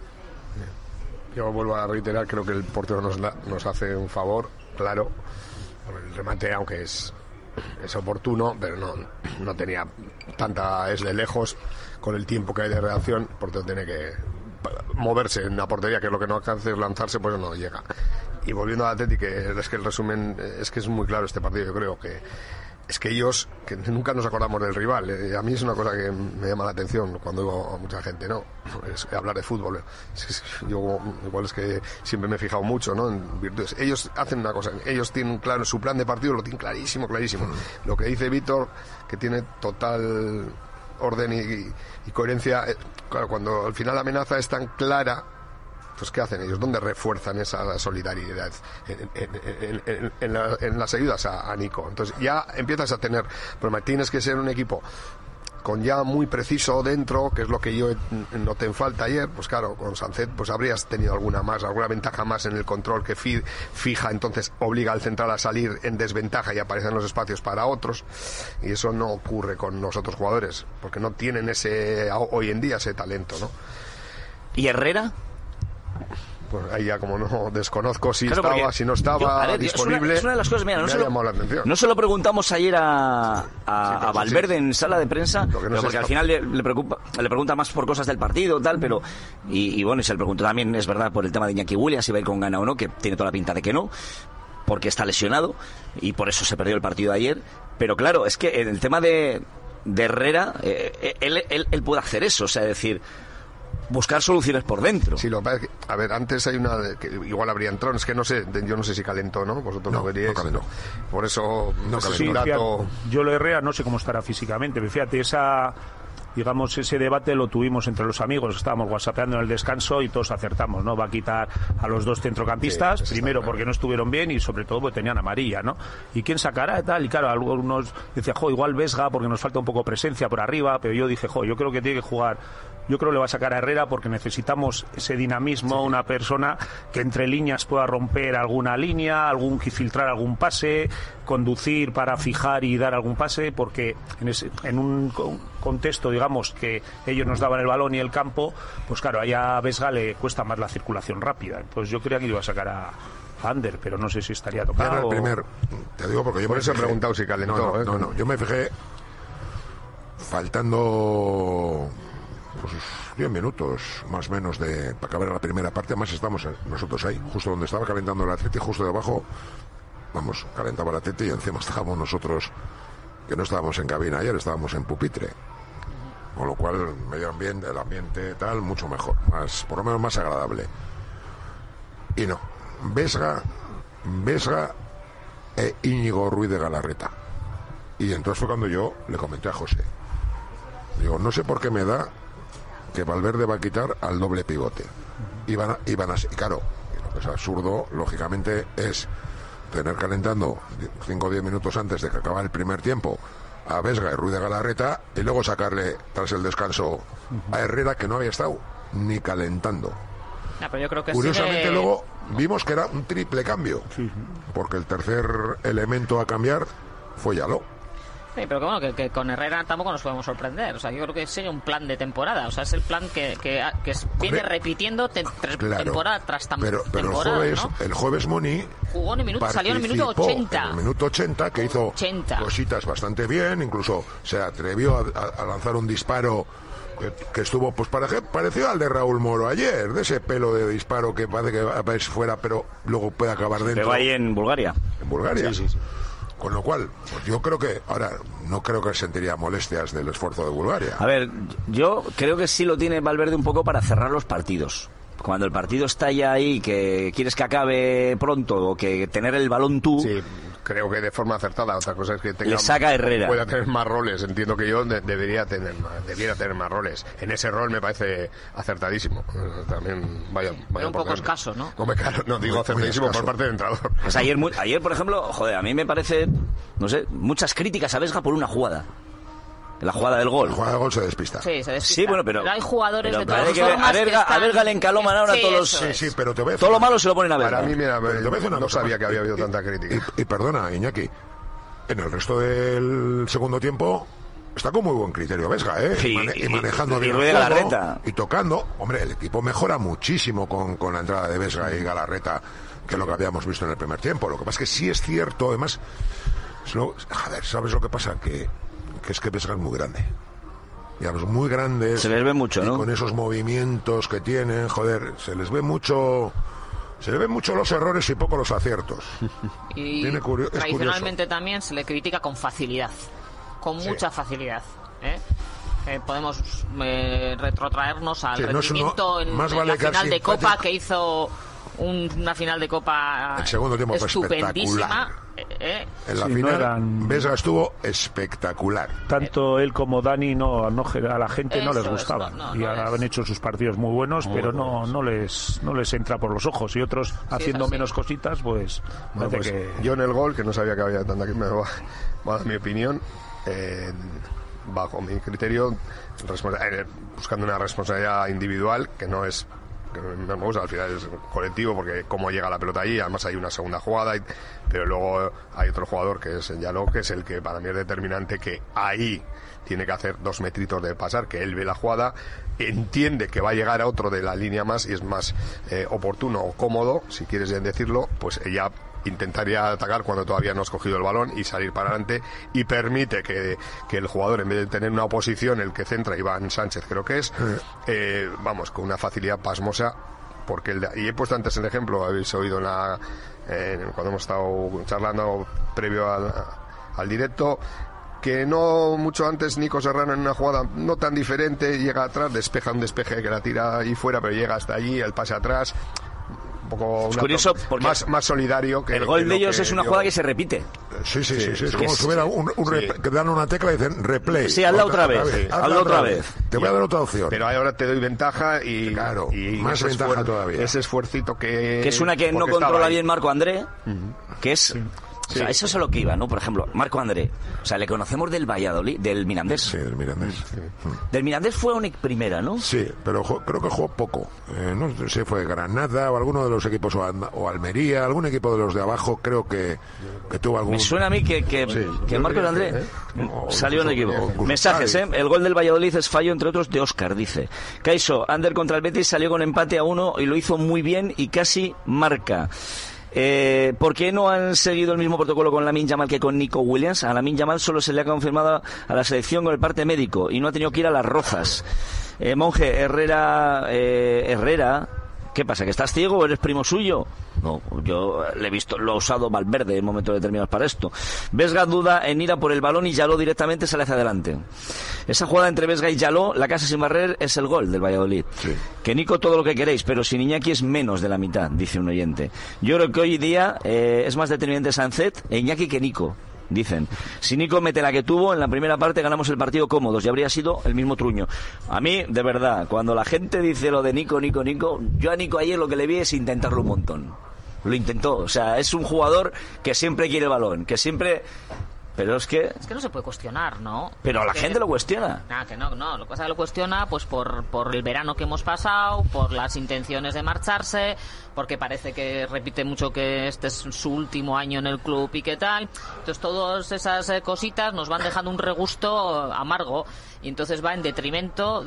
Yo vuelvo a reiterar, creo que el portero nos hace un favor, claro, por el remate, aunque es oportuno, pero no tenía tanta, es de lejos, con el tiempo que hay de reacción, el portero tiene que moverse en la portería, que es lo que no hace es lanzarse, pues no llega. Y volviendo al Atlético, es que el resumen es que es muy claro este partido. Yo creo que es que ellos, que nunca nos acordamos del rival, a mí es una cosa que me llama la atención cuando digo a mucha gente, no, es hablar de fútbol. Yo igual es que siempre me he fijado mucho, ¿no?, en virtudes. Ellos hacen una cosa, ellos tienen claro su plan de partido, lo tienen clarísimo. Lo que dice Víctor, que tiene total orden y coherencia, claro, cuando al final la amenaza es tan clara, pues ¿qué hacen ellos? ¿Dónde refuerzan esa solidaridad? En las ayudas a Nico. Entonces ya empiezas a tener problemas. Tienes que ser un equipo con ya muy preciso dentro, que es lo que yo noté en falta ayer. Pues claro, con Sancet pues habrías tenido alguna ventaja más en el control que fija, entonces obliga al central a salir en desventaja y aparecen los espacios para otros, y eso no ocurre con los otros jugadores, porque no tienen hoy en día ese talento, ¿no? ¿Y Herrera? Pues ahí ya como no desconozco si estaba, si no estaba disponible. Es una de las cosas, mira, no se lo preguntamos ayer a Valverde en sala de prensa, porque al final le pregunta más por cosas del partido, tal, pero y bueno, y se le preguntó también, es verdad, por el tema de Iñaki Williams, si va a ir con gana o no, que tiene toda la pinta de que no, porque está lesionado y por eso se perdió el partido de ayer. Pero claro, es que en el tema de Herrera, él puede hacer eso, o sea, decir, buscar soluciones por dentro. Sí, lo que pasa es que, a ver, antes hay una que igual habría entrado, es que no sé, yo no sé si calentó, ¿no? Vosotros no veríais. No. Por eso no es sí, un dato. Yo lo Herrera no sé cómo estará físicamente, pero fíjate, ese debate lo tuvimos entre los amigos, estábamos whatsappeando en el descanso y todos acertamos, ¿no? Va a quitar a los dos centrocampistas, primero porque no estuvieron bien y sobre todo porque tenían amarilla, ¿no? ¿Y quién sacará y tal? Y claro, algunos decían, igual Vesga porque nos falta un poco presencia por arriba, pero yo dije, yo creo que tiene que jugar yo creo que le va a sacar a Herrera porque necesitamos ese dinamismo, una persona que entre líneas pueda romper alguna línea, filtrar algún pase, conducir para fijar y dar algún pase, porque en un contexto, digamos, que ellos nos daban el balón y el campo, pues claro, allá a Vesga le cuesta más la circulación rápida. Entonces yo creía que iba a sacar a Ander, pero no sé si estaría tocado. Te digo porque yo por eso he preguntado si calentó. No, yo me fijé faltando pues 10 minutos más o menos para acabar la primera parte. Además estamos nosotros ahí, justo donde estaba calentando el Atleti, justo debajo, calentaba el Atleti y encima estábamos nosotros, que no estábamos en cabina ayer, estábamos en pupitre, con lo cual el ambiente tal, mucho mejor, por lo menos más agradable. Y no, Vesga e Íñigo Ruiz de Galarreta. Y entonces fue cuando yo le comenté a José, digo, no sé por qué me da que Valverde va a quitar al doble pivote. Y claro, lo que es absurdo, lógicamente, es tener calentando 5 o 10 minutos antes de que acabe el primer tiempo a Vesga y Ruiz de Galarreta y luego sacarle tras el descanso a Herrera, que no había estado ni calentando. Pero yo creo que curiosamente luego vimos que era un triple cambio, porque el tercer elemento a cambiar fue Yaló. Sí, pero que bueno, que con Herrera tampoco nos podemos sorprender. O sea, yo creo que sigue un plan de temporada. O sea, es el plan que viene repitiendo temporada tras temporada. Pero el jueves Moni salió en el minuto 80. En el minuto 80, que hizo cositas bastante bien. Incluso se atrevió a lanzar un disparo que estuvo, pues parecido al de Raúl Moro ayer, de ese pelo de disparo que parece que va fuera, pero luego puede acabar dentro. Pero ahí en Bulgaria. En Bulgaria. Sí. Con lo cual, pues yo creo que ahora no creo que sentiría molestias del esfuerzo de Bulgaria. A ver, yo creo que sí lo tiene Valverde un poco para cerrar los partidos. Cuando el partido está ya ahí, que quieres que acabe pronto o que tener el balón tú... Sí, creo que de forma acertada. Otra cosa es que le saca a Herrera. Pueda tener más roles. Entiendo que yo debiera tener más roles. En ese rol me parece acertadísimo. También vaya un poco escaso, ¿no? Claro, no digo acertadísimo por parte del entrenador. Pues ayer, por ejemplo, a mí me parece, no sé, muchas críticas a Vesga por una jugada. La jugada del gol. La jugada del gol se despista. Sí, se despista. Sí, bueno, pero hay jugadores de todas formas a Vesga le encaloman ahora todos los... Sí, pero te voy a decir... Todo lo malo se lo ponen a Vesga. Para mí, no sabía que había habido tanta crítica. Y perdona, Iñaki, en el resto del segundo tiempo está con muy buen criterio Vesga, y manejando bien el juego y tocando. Hombre, el equipo mejora muchísimo con la entrada de Vesga y Galarreta, que es lo que habíamos visto en el primer tiempo. Lo que pasa es que sí es cierto, además... ¿sabes lo que pasa? Que es que Vesga es muy grande. Digamos, muy grandes. Se les ve mucho, ¿no? Con esos movimientos que tienen, se les ve mucho... Se le ven mucho los errores y poco los aciertos. Y tradicionalmente también se le critica con facilidad. Con mucha facilidad. Podemos retrotraernos al rendimiento en la final de Copa, que hizo una final de Copa el segundo tiempo estupendísima. En la final, Vesga estuvo espectacular. Tanto él como Dani a la gente no les gustaba. Y han hecho sus partidos muy buenos, pero no les entra por los ojos. Y otros haciendo menos cositas, pues... Yo en el gol, que no sabía que había tanta... Me va a dar mi opinión. Bajo mi criterio, buscando una responsabilidad individual, que no es... que me gusta, al final es colectivo, porque cómo llega la pelota ahí, además hay una segunda jugada, pero luego hay otro jugador que es Yaló, que es el que para mí es determinante, que ahí tiene que hacer 2 metritos de pasar, que él ve la jugada, entiende que va a llegar a otro de la línea más y es más oportuno o cómodo, si quieres decirlo, pues ella intentaría atacar cuando todavía no has cogido el balón y salir para adelante, y permite que el jugador, en vez de tener una oposición, el que centra, Iván Sánchez creo que es, con una facilidad pasmosa, porque y he puesto antes el ejemplo, habéis oído cuando hemos estado charlando previo al directo, que no mucho antes Nico Serrano, en una jugada no tan diferente, llega atrás, despeja un despeje que la tira ahí fuera, pero llega hasta allí, el pase atrás, un poco es curioso porque más solidario que el gol de ellos es una jugada que se repite. Sí, es como si hubiera que dan una tecla y dicen replay. Sí, hazla otra vez. Te voy a dar otra opción. Pero ahora te doy ventaja y más ventaja todavía. Ese esfuercito que es una que no controla bien Marco André, que es O sea, eso es a lo que iba, ¿no? Por ejemplo, Marco André. O sea, le conocemos del Valladolid, del Mirandés. Sí, del Mirandés. Del Mirandés fue a primera, ¿no? Sí, pero creo que jugó poco. No sé si fue Granada o alguno de los equipos, o Almería, algún equipo de los de abajo, creo que tuvo algún... Me suena a mí que Marcos André salió en el equipo. Mensajes, El gol del Valladolid es fallo, entre otros, de Óscar, dice. Kaiso, Ander contra el Betis salió con empate a 1 y lo hizo muy bien y casi marca. ¿Por qué no han seguido el mismo protocolo con Lamine Yamal que con Nico Williams? A Lamine Yamal solo se le ha confirmado a la selección con el parte médico y no ha tenido que ir a Las Rozas. Monje, Herrera, ¿qué pasa? ¿Que estás ciego o eres primo suyo? No, yo le he visto, lo ha usado Valverde en momentos determinados para esto. Vesga duda en ir a por el balón y Yaló directamente sale hacia adelante. Esa jugada entre Vesga y Yaló, la casa sin barrer, es el gol del Valladolid. Sí. Que Nico todo lo que queréis, pero sin Iñaki es menos de la mitad, dice un oyente. Yo creo que hoy día es más determinante Sancet e Iñaki que Nico. Dicen, si Nico mete la que tuvo, en la primera parte ganamos el partido cómodos y habría sido el mismo truño. A mí, de verdad, cuando la gente dice lo de Nico, yo a Nico ayer lo que le vi es intentarlo un montón. Lo intentó, o sea, es un jugador que siempre quiere el balón, que siempre... Pero es que no se puede cuestionar, ¿no? Pero la gente lo cuestiona. Que no. Lo que pasa es que lo cuestiona pues por el verano que hemos pasado, por las intenciones de marcharse, porque parece que repite mucho que este es su último año en el club y qué tal. Entonces todas esas cositas nos van dejando un regusto amargo y entonces va en detrimento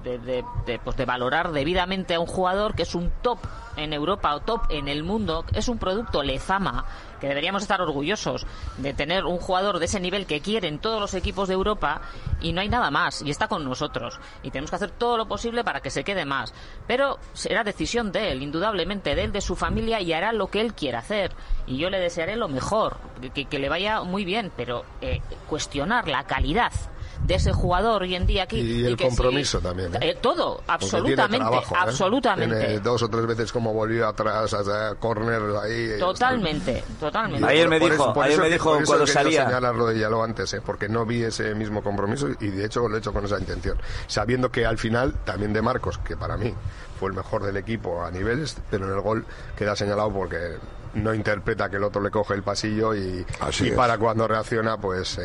de valorar debidamente a un jugador que es un top en Europa o top en el mundo, es un producto Lezama, que deberíamos estar orgullosos de tener un jugador de ese nivel que quieren todos los equipos de Europa y no hay nada más, y está con nosotros y tenemos que hacer todo lo posible para que se quede más, pero será decisión de él, indudablemente de él, de su familia, y hará lo que él quiera hacer y yo le desearé lo mejor, que le vaya muy bien, pero cuestionar la calidad de ese jugador hoy en día aquí y el compromiso también, todo, absolutamente, trabajo, absolutamente. Tiene 2 o 3 veces como volvió atrás hasta córner ahí. Totalmente. Ayer me dijo cuando salía señalar lo de Yaló antes, porque no vi ese mismo compromiso y de hecho lo he hecho con esa intención, sabiendo que al final también de Marcos, que para mí fue el mejor del equipo a niveles, pero en el gol queda señalado porque no interpreta que el otro le coge el pasillo y para cuando reacciona pues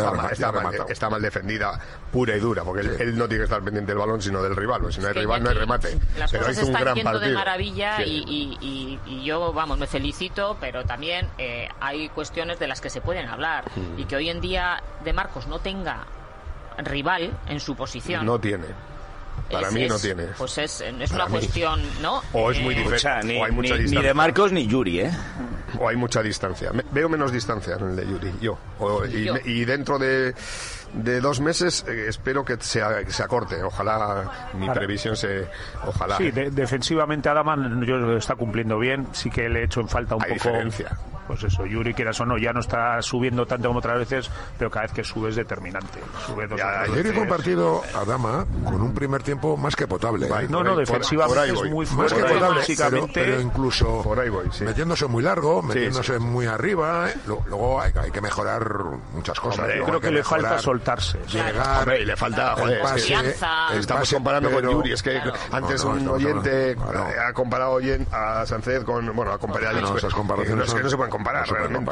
está mal defendida pura y dura, porque él no tiene que estar pendiente del balón sino del rival, pues si no hay rival no hay remate. Las pero cosas hizo un están gran yendo partido de maravilla y yo me felicito, pero también hay cuestiones de las que se pueden hablar y que hoy en día de Marcos no tenga rival en su posición. No tiene. Para mí no tiene. Pues es una cuestión, ¿no? O es muy diferente, o hay mucha distancia. Ni de Marcos ni Yuri, O hay mucha distancia. Veo menos distancia en el de Yuri, yo. Y dentro de 2 meses espero que se acorte. Ojalá, mi previsión ojalá. Sí, defensivamente Adama yo lo está cumpliendo bien. Sí que le he hecho en falta un poco. Diferencia. Pues eso, Yuri, quieras o no, ya no está subiendo tanto como otras veces, pero cada vez que sube es determinante. Ayer hizo un partido Adama con un primer tiempo más que potable. Defensivamente es muy fuerte, más que potable, físicamente. pero incluso metiéndose muy largo, metiéndose muy arriba. Luego hay que mejorar muchas cosas. Hombre, yo creo que le falta soltarse. Llegar, y le falta estamos comparando con Yuri, es que antes un oyente ha comparado a Sancet con a comparar esas comparaciones que no se pueden comparar realmente.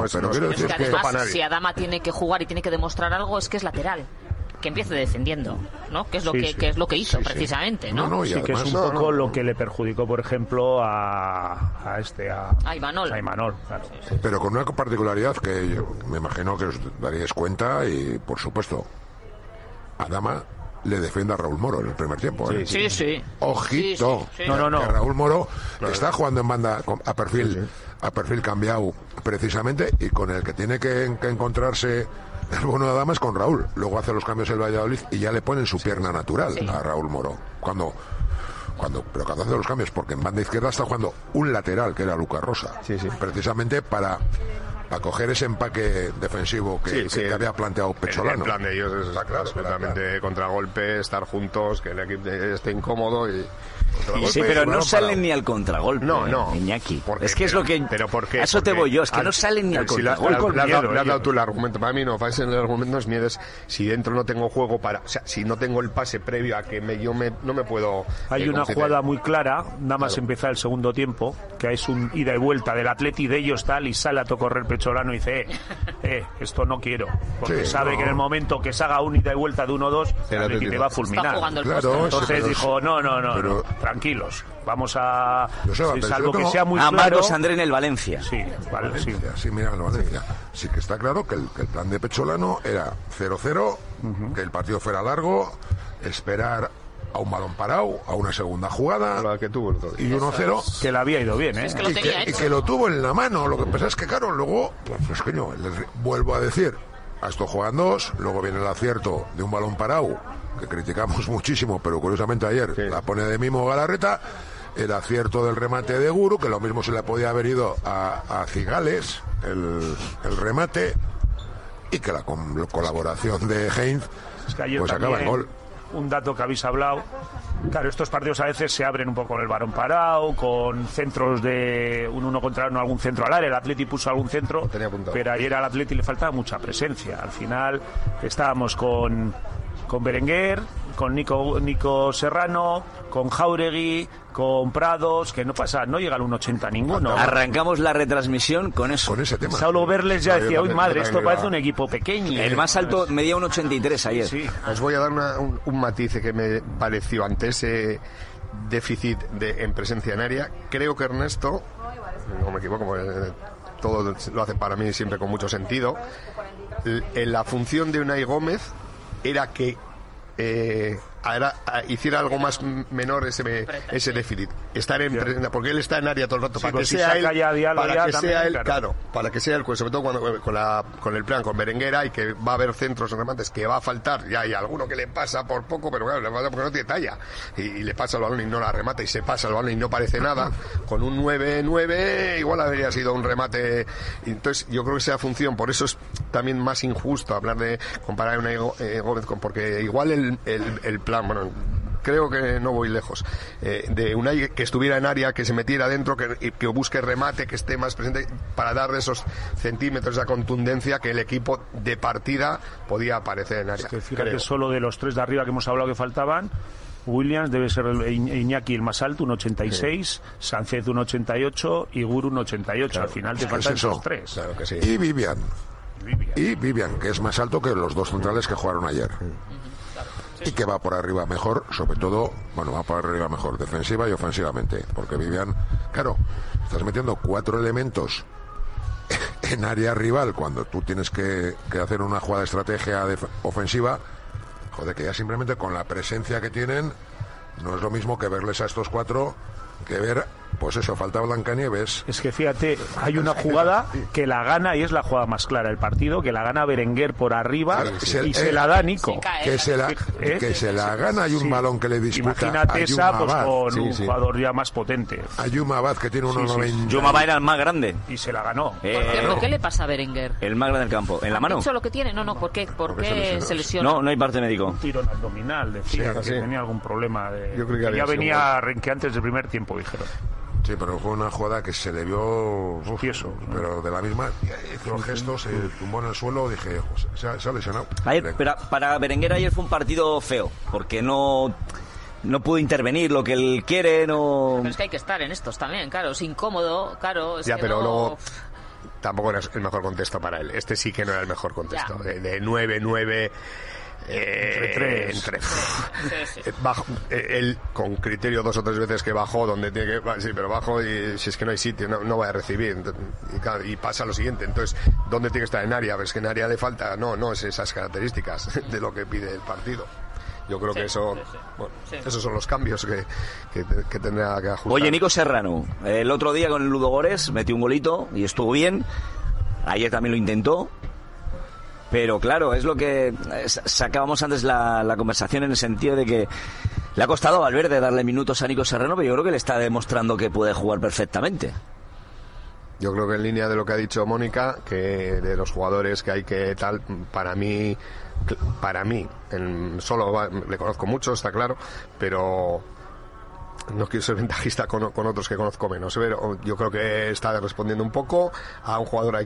Además, si Adama tiene que jugar y tiene que demostrar algo, es que es lateral, que empiece defendiendo, ¿no? Que es lo que es lo que hizo precisamente, ¿no? Sí, que es un poco lo que le perjudicó, por ejemplo, a Imanol. Claro. Pero con una particularidad que yo me imagino que os daríais cuenta, y por supuesto Adama le defiende a Raúl Moro en el primer tiempo. Sí. Ojito. Sí. No. Que Raúl Moro está jugando en banda a perfil cambiado precisamente, y con el que tiene que encontrarse el bueno de Adama es con Raúl. Luego hace los cambios el Valladolid y ya le ponen su pierna natural a Raúl Moro. Cuando hace los cambios, porque en banda izquierda está jugando un lateral que era Lucas Rosa, precisamente para coger ese empaque defensivo que había planteado Pecholano. El plan de ellos es absolutamente contragolpe, estar juntos, que el equipo esté incómodo y pero no salen ni al contragolpe. No, Iñaki. Es que es lo que... ¿Pero por qué? A eso te voy yo, es que no salen ni al contragolpe. Le has dado tú el argumento. Para mí no, el argumento no es miedo, es si dentro no tengo juego si no tengo el pase previo a que no me puedo... Hay una jugada muy clara, nada más empezar el segundo tiempo, que es un ida y vuelta del Atleti de ellos tal, y sale a correr Pecholano dice, esto no quiero, porque Sí, sabe no. que en el momento que se haga un ida y vuelta de 1-2, el Atleti te va a fulminar. Está jugando el Claro, poste. Entonces pero- dijo, no, pero- tranquilos, vamos a... Joseba, sí, pero salvo yo que tengo- sea muy A claro... Marcos André en el Valencia. Sí, vale, sí. Valencia, sí, mira, el Valencia. Sí que está claro que el plan de Pecholano era 0-0, que el partido fuera largo, esperar a un balón parado, a una segunda jugada, La que tuvo el otro día. y 1-0. Que le había ido bien, ¿eh? Es que lo Y tenía que, y hecho. que lo tuvo en la mano. Lo que pasa es que, claro, luego, pues coño, vuelvo a decir, a esto juegan dos, luego viene el acierto de un balón parado, que criticamos muchísimo, pero curiosamente ayer Sí. la pone de mimo Galarreta, el acierto del remate de Guru, que lo mismo se le podía haber ido a Cigales, el remate, y que la colaboración de Heinz, Es que ayer pues acaba el también, gol. un dato que habéis hablado, claro, estos partidos a veces se abren un poco con el balón parado, con centros de un uno contra uno, algún centro al área, el Atleti puso algún centro, Lo tenía apuntado. pero ayer al Atleti le faltaba mucha presencia. Al final estábamos con Berenguer, con Nico Serrano, con Jauregui, con Prados, que no pasa, no llega al 1.80 ninguno. Arrancamos la retransmisión con eso. Con ese tema. Saulo Verles ya Yo decía, hoy también- madre, yo esto también parece iba. un equipo pequeño. El más alto medía un 83 ayer. Sí. Os voy a dar un matiz que me pareció ante ese déficit en presencia en área. Creo que Ernesto, no me equivoco, todo lo hace para mí siempre con mucho sentido. En la función de Unai Gómez era que hiciera algo más menor ese déficit, estar en presencia, porque él está en área todo el rato, Sí, para que pues si sea saca él, ya Diallo para ya que también, sea él, claro. claro, para que sea él, sobre todo con el plan con Berenguera, y que va a haber centros remates que va a faltar, ya hay alguno que le pasa por poco, pero claro, le pasa porque no tiene talla, y le pasa el balón y no la remata, y se pasa el balón y no parece nada. Con un 9-9 igual habría sido un remate. Y entonces yo creo que esa función, por eso es también más injusto hablar de comparar a una Gómez porque igual el plan, bueno, creo que no voy lejos, de Unai que estuviera en área, que se metiera dentro, que busque remate, que esté más presente para darle esos centímetros, esa contundencia que el equipo de partida podía aparecer en área. Es que fíjate, creo. solo de los tres de arriba que hemos hablado que faltaban, Williams debe ser Iñaki el más alto, un 86, Sánchez un 88 y Guru un 88. Al final te Es faltan eso. esos tres. Claro que sí. Y Vivian, que es más alto que los dos centrales que jugaron ayer. Y que va por arriba mejor, sobre todo, bueno, va por arriba mejor, defensiva y ofensivamente. Porque Vivian, claro, estás metiendo 4 elementos en área rival cuando tú tienes que hacer una jugada de estrategia ofensiva. Joder, que ya simplemente con la presencia que tienen, no es lo mismo que verles a estos 4 que ver, pues eso, falta Blancanieves. Es que fíjate, hay una jugada que la gana y es la jugada más clara del partido, que la gana Berenguer por arriba y se la da Nico. Se cae. Que se la gana, hay un Sí. balón que le disputa Imagínate a esa Yuma pues, Abad. con Sí, un sí. jugador ya más potente. A Yuma Abad, que tiene 1,90. Yuma era el más grande. Y se la ganó. Por cierto, ¿qué le pasa a Berenguer? El más grande del campo. ¿En la mano? ¿Eso lo que tiene? No, ¿por qué Porque se lesiona? No, no hay parte médico. Tiro en abdominal, decía Sí, que sí. tenía algún problema. Yo creo que que había ya sido venía renque antes del primer tiempo, dijeron. Sí, pero fue una jugada que se le vio Tieso, ¿no? pero de la misma, hizo el gesto, se tumbó en el suelo, dije, se ha lesionado. Ayer, para Berenguer ayer fue un partido feo, porque no pudo intervenir lo que él quiere, no... Pero es que hay que estar en estos también, claro. Es incómodo, claro. Es Ya, que pero no- luego tampoco era el mejor contexto para él. Este sí que no era el mejor contexto. Ya. De 9-9... Entre tres. Sí, sí. Bajo, él con criterio 2 o 3 veces que bajó donde tiene que, sí, pero bajo y si es que no hay sitio no voy a recibir y pasa lo siguiente. Entonces, ¿dónde tiene que estar? En área. Ves que en área le falta, no es esas características de lo que pide el partido. Yo creo Sí, que eso, sí, sí. bueno, Sí. esos son los cambios que tendrá que ajustar. Oye, Nico Serrano, el otro día con el Ludogorets metió un golito y estuvo bien. Ayer también lo intentó. Pero claro, es lo que sacábamos antes la conversación en el sentido de que le ha costado a Valverde darle minutos a Nico Serrano, pero yo creo que le está demostrando que puede jugar perfectamente. Yo creo que en línea de lo que ha dicho Mónica, que de los jugadores que hay que tal, para mí, solo le conozco mucho, está claro, pero no quiero ser ventajista con otros que conozco menos, pero yo creo que está respondiendo un poco. A un jugador hay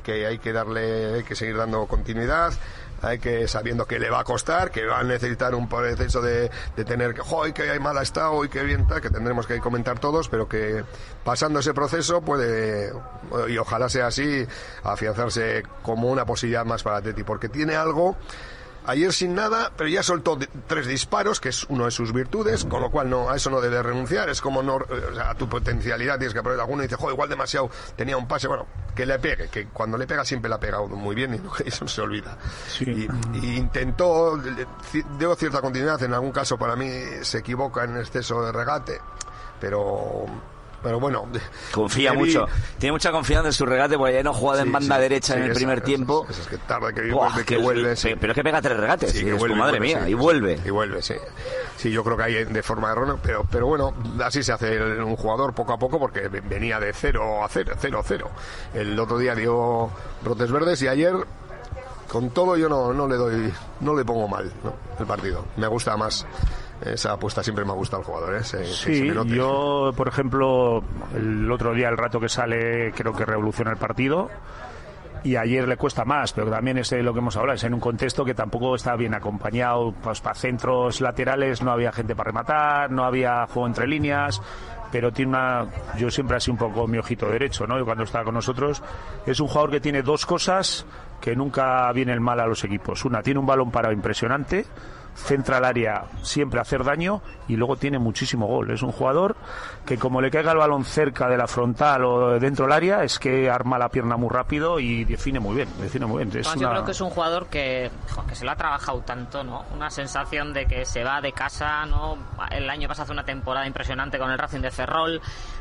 que seguir dando continuidad, sabiendo que le va a costar, que va a necesitar un proceso de tener que, ¡joder, que mal ha estado y qué bien está!, que tendremos que comentar todos, pero que pasando ese proceso puede, y ojalá sea así, afianzarse como una posibilidad más para Atleti, porque tiene algo. Ayer sin nada, pero ya soltó 3 disparos, que es uno de sus virtudes, con lo cual a eso no debe renunciar. Es como a tu potencialidad tienes que aprovechar. Alguno dice, igual demasiado, tenía un pase, bueno, que le pegue, que cuando le pega siempre le ha pegado muy bien y eso no se olvida. Sí. Y intentó, dio cierta continuidad, en algún caso para mí se equivoca en exceso de regate, pero bueno, confía mucho, tiene mucha confianza en su regate, porque ya no juega en banda derecha en el primer tiempo. Es que tarde que vuelve. Pero es que pega 3 regates, sí, que vuelve, madre mía, y vuelve. Y vuelve, sí. Sí, yo creo que hay de forma errónea, pero bueno, así se hace un jugador poco a poco, porque venía de 0-0. El otro día dio brotes verdes y ayer, con todo, yo no le pongo mal, ¿no?, el partido. Me gusta más. Esa apuesta siempre me ha gustado al jugador, Sí, yo, por ejemplo, el otro día, el rato que sale, creo que revoluciona el partido. Y ayer le cuesta más, pero también es lo que hemos hablado, es en un contexto que tampoco está bien acompañado. Pues para centros laterales no había gente para rematar, no había juego entre líneas, pero tiene yo siempre ha sido un poco mi ojito derecho, ¿no? Y cuando está con nosotros es un jugador que tiene 2 cosas que nunca vienen mal a los equipos. Una, tiene un balón parado impresionante, centra al área siempre a hacer daño, y luego tiene muchísimo gol. Es un jugador que, como le caiga el balón cerca de la frontal o dentro del área, es que arma la pierna muy rápido y define muy bien. Yo creo que es un jugador que se lo ha trabajado tanto, ¿no? Una sensación de que se va de casa, ¿no? El año pasado hace una temporada impresionante con el Racing de Ferrol.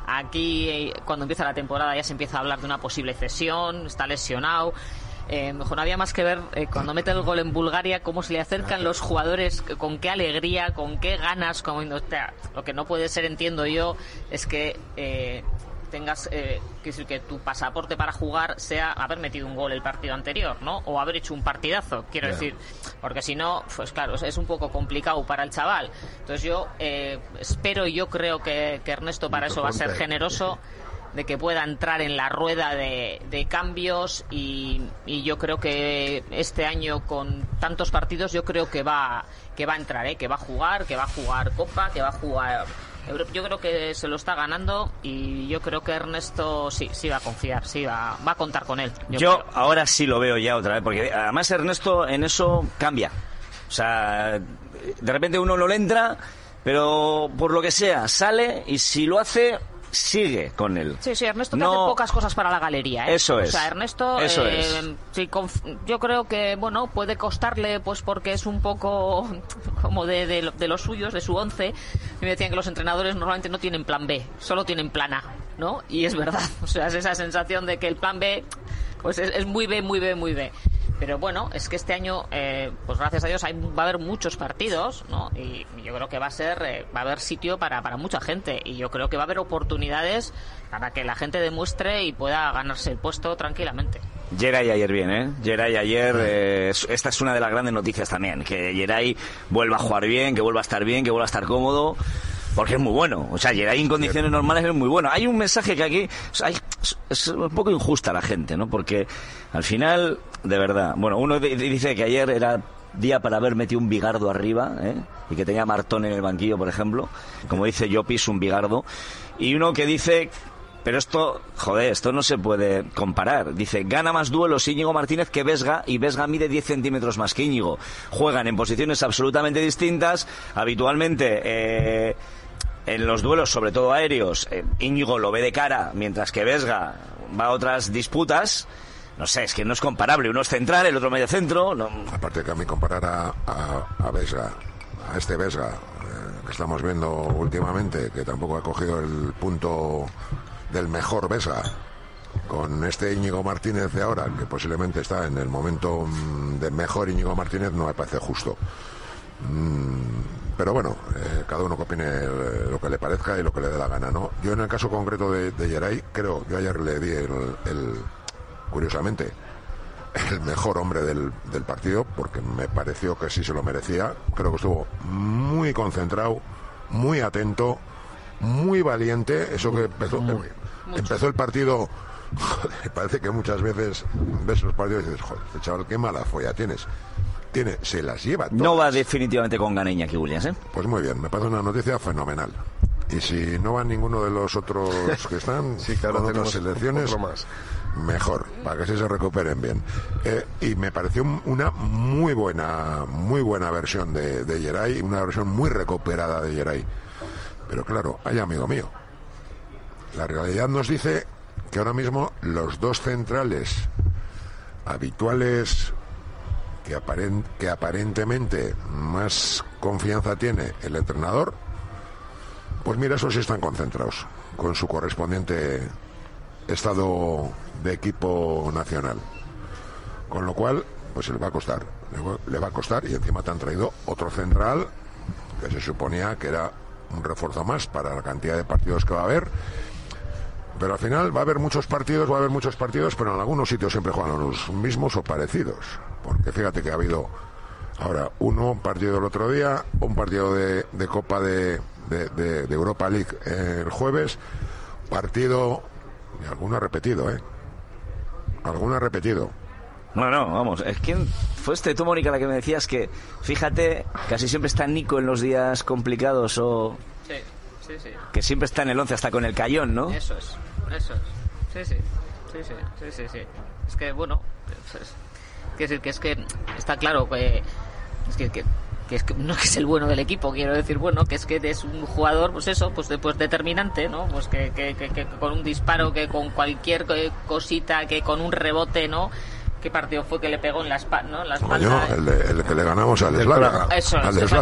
Aquí, cuando empieza la temporada, ya se empieza a hablar de una posible cesión, está lesionado. Mejor no había más que ver cuando mete el gol en Bulgaria, cómo se le acercan los jugadores, con qué alegría, con qué ganas. Lo que no puede ser, entiendo yo, es que tengas que tu pasaporte para jugar sea haber metido un gol el partido anterior, ¿no? O haber hecho un partidazo, quiero decir, porque si no, pues claro, es un poco complicado para el chaval. Entonces yo creo que Ernesto para eso va a ser generoso, de que pueda entrar en la rueda de cambios, y yo creo que este año, con tantos partidos, yo creo que va a entrar, que va a jugar Copa, que va a jugar Europa. Yo creo que se lo está ganando, y yo creo que Ernesto sí va a confiar, va a contar con él. Yo ahora sí lo veo ya otra vez, porque además Ernesto en eso cambia. O sea, de repente uno no le entra, pero por lo que sea sale, y si lo hace, sigue con él. Sí, Ernesto hace pocas cosas para la galería, ¿eh? Eso es. O sea, Ernesto, sí, yo creo que, bueno, puede costarle, pues porque es un poco como de los suyos, de su 11. Me decían que los entrenadores normalmente no tienen plan B, solo tienen plan A, ¿no? Y es verdad. O sea, es esa sensación de que el plan B, pues es muy B, muy B, muy B. Pero bueno, es que este año, pues gracias a Dios, va a haber muchos partidos, ¿no? Y yo creo que va a haber sitio para mucha gente, y yo creo que va a haber oportunidades para que la gente demuestre y pueda ganarse el puesto tranquilamente. Geray ayer bien, ¿eh? Geray ayer, esta es una de las grandes noticias también, que Geray vuelva a jugar bien, que vuelva a estar bien, que vuelva a estar cómodo, porque es muy bueno. O sea, Geray en condiciones normales es muy bueno. Hay un mensaje que aquí es un poco injusta la gente, ¿no? Porque al final, de verdad, bueno, uno dice que ayer era día para haber metido un bigardo arriba, y que tenía Martón en el banquillo, por ejemplo, como dice Llopis, un bigardo, y uno que dice, pero esto no se puede comparar. Dice, gana más duelos Íñigo Martínez que Vesga, y Vesga mide 10 centímetros más que Íñigo. Juegan en posiciones absolutamente distintas. Habitualmente, en los duelos, sobre todo aéreos, Íñigo lo ve de cara, mientras que Vesga va a otras disputas. No sé, es que no es comparable. Uno es central, el otro medio centro. No. Aparte que a mí comparar a Vesga, a este Vesga, que estamos viendo últimamente, que tampoco ha cogido el punto del mejor Vesga, con este Íñigo Martínez de ahora, que posiblemente está en el momento de mejor Íñigo Martínez, no me parece justo. Pero bueno, cada uno que opine lo que le parezca y lo que le dé la gana, ¿no? Yo en el caso concreto de Geray, yo ayer le di curiosamente, el mejor hombre del partido, porque me pareció que sí se lo merecía. Creo que estuvo muy concentrado, muy atento, muy valiente, eso que empezó el partido. Joder, parece que muchas veces ves los partidos y dices, joder, chaval, qué mala folla tienes. Se las lleva todas. No va definitivamente con Ganeña aquí, Williams, ¿eh? Pues muy bien, me parece una noticia fenomenal. Y si no va ninguno de los otros que están con otras selecciones, mejor, para que se recuperen bien. Y me pareció una muy buena versión de Geray, una versión muy recuperada de Geray. Pero claro, ay, amigo mío, la realidad nos dice que ahora mismo los dos centrales habituales que aparentemente más confianza tiene el entrenador, pues mira, esos sí están concentrados con su correspondiente estado de equipo nacional, con lo cual pues le va a costar, y encima te han traído otro central que se suponía que era un refuerzo más para la cantidad de partidos que va a haber. Pero al final va a haber muchos partidos, pero en algunos sitios siempre juegan los mismos o parecidos. Porque fíjate que ha habido ahora un partido el otro día, un partido de Copa de Europa League el jueves, partido, y alguno ha repetido, No, vamos, ¿quién fue tú, Mónica, la que me decías que, fíjate, casi siempre está Nico en los días complicados o... Sí. Que siempre está en el 11 hasta con el Cayón, ¿no? Eso es. Sí. Es que, bueno, que está claro que no es que es el bueno del equipo, quiero decir, bueno, que es que es un jugador, pues eso, pues determinante, ¿no? Pues que con un disparo, que con cualquier cosita, que con un rebote, ¿no? ¿Qué partido fue que le pegó en la espalda, ¿no? El que le ganamos al Slavia. Eso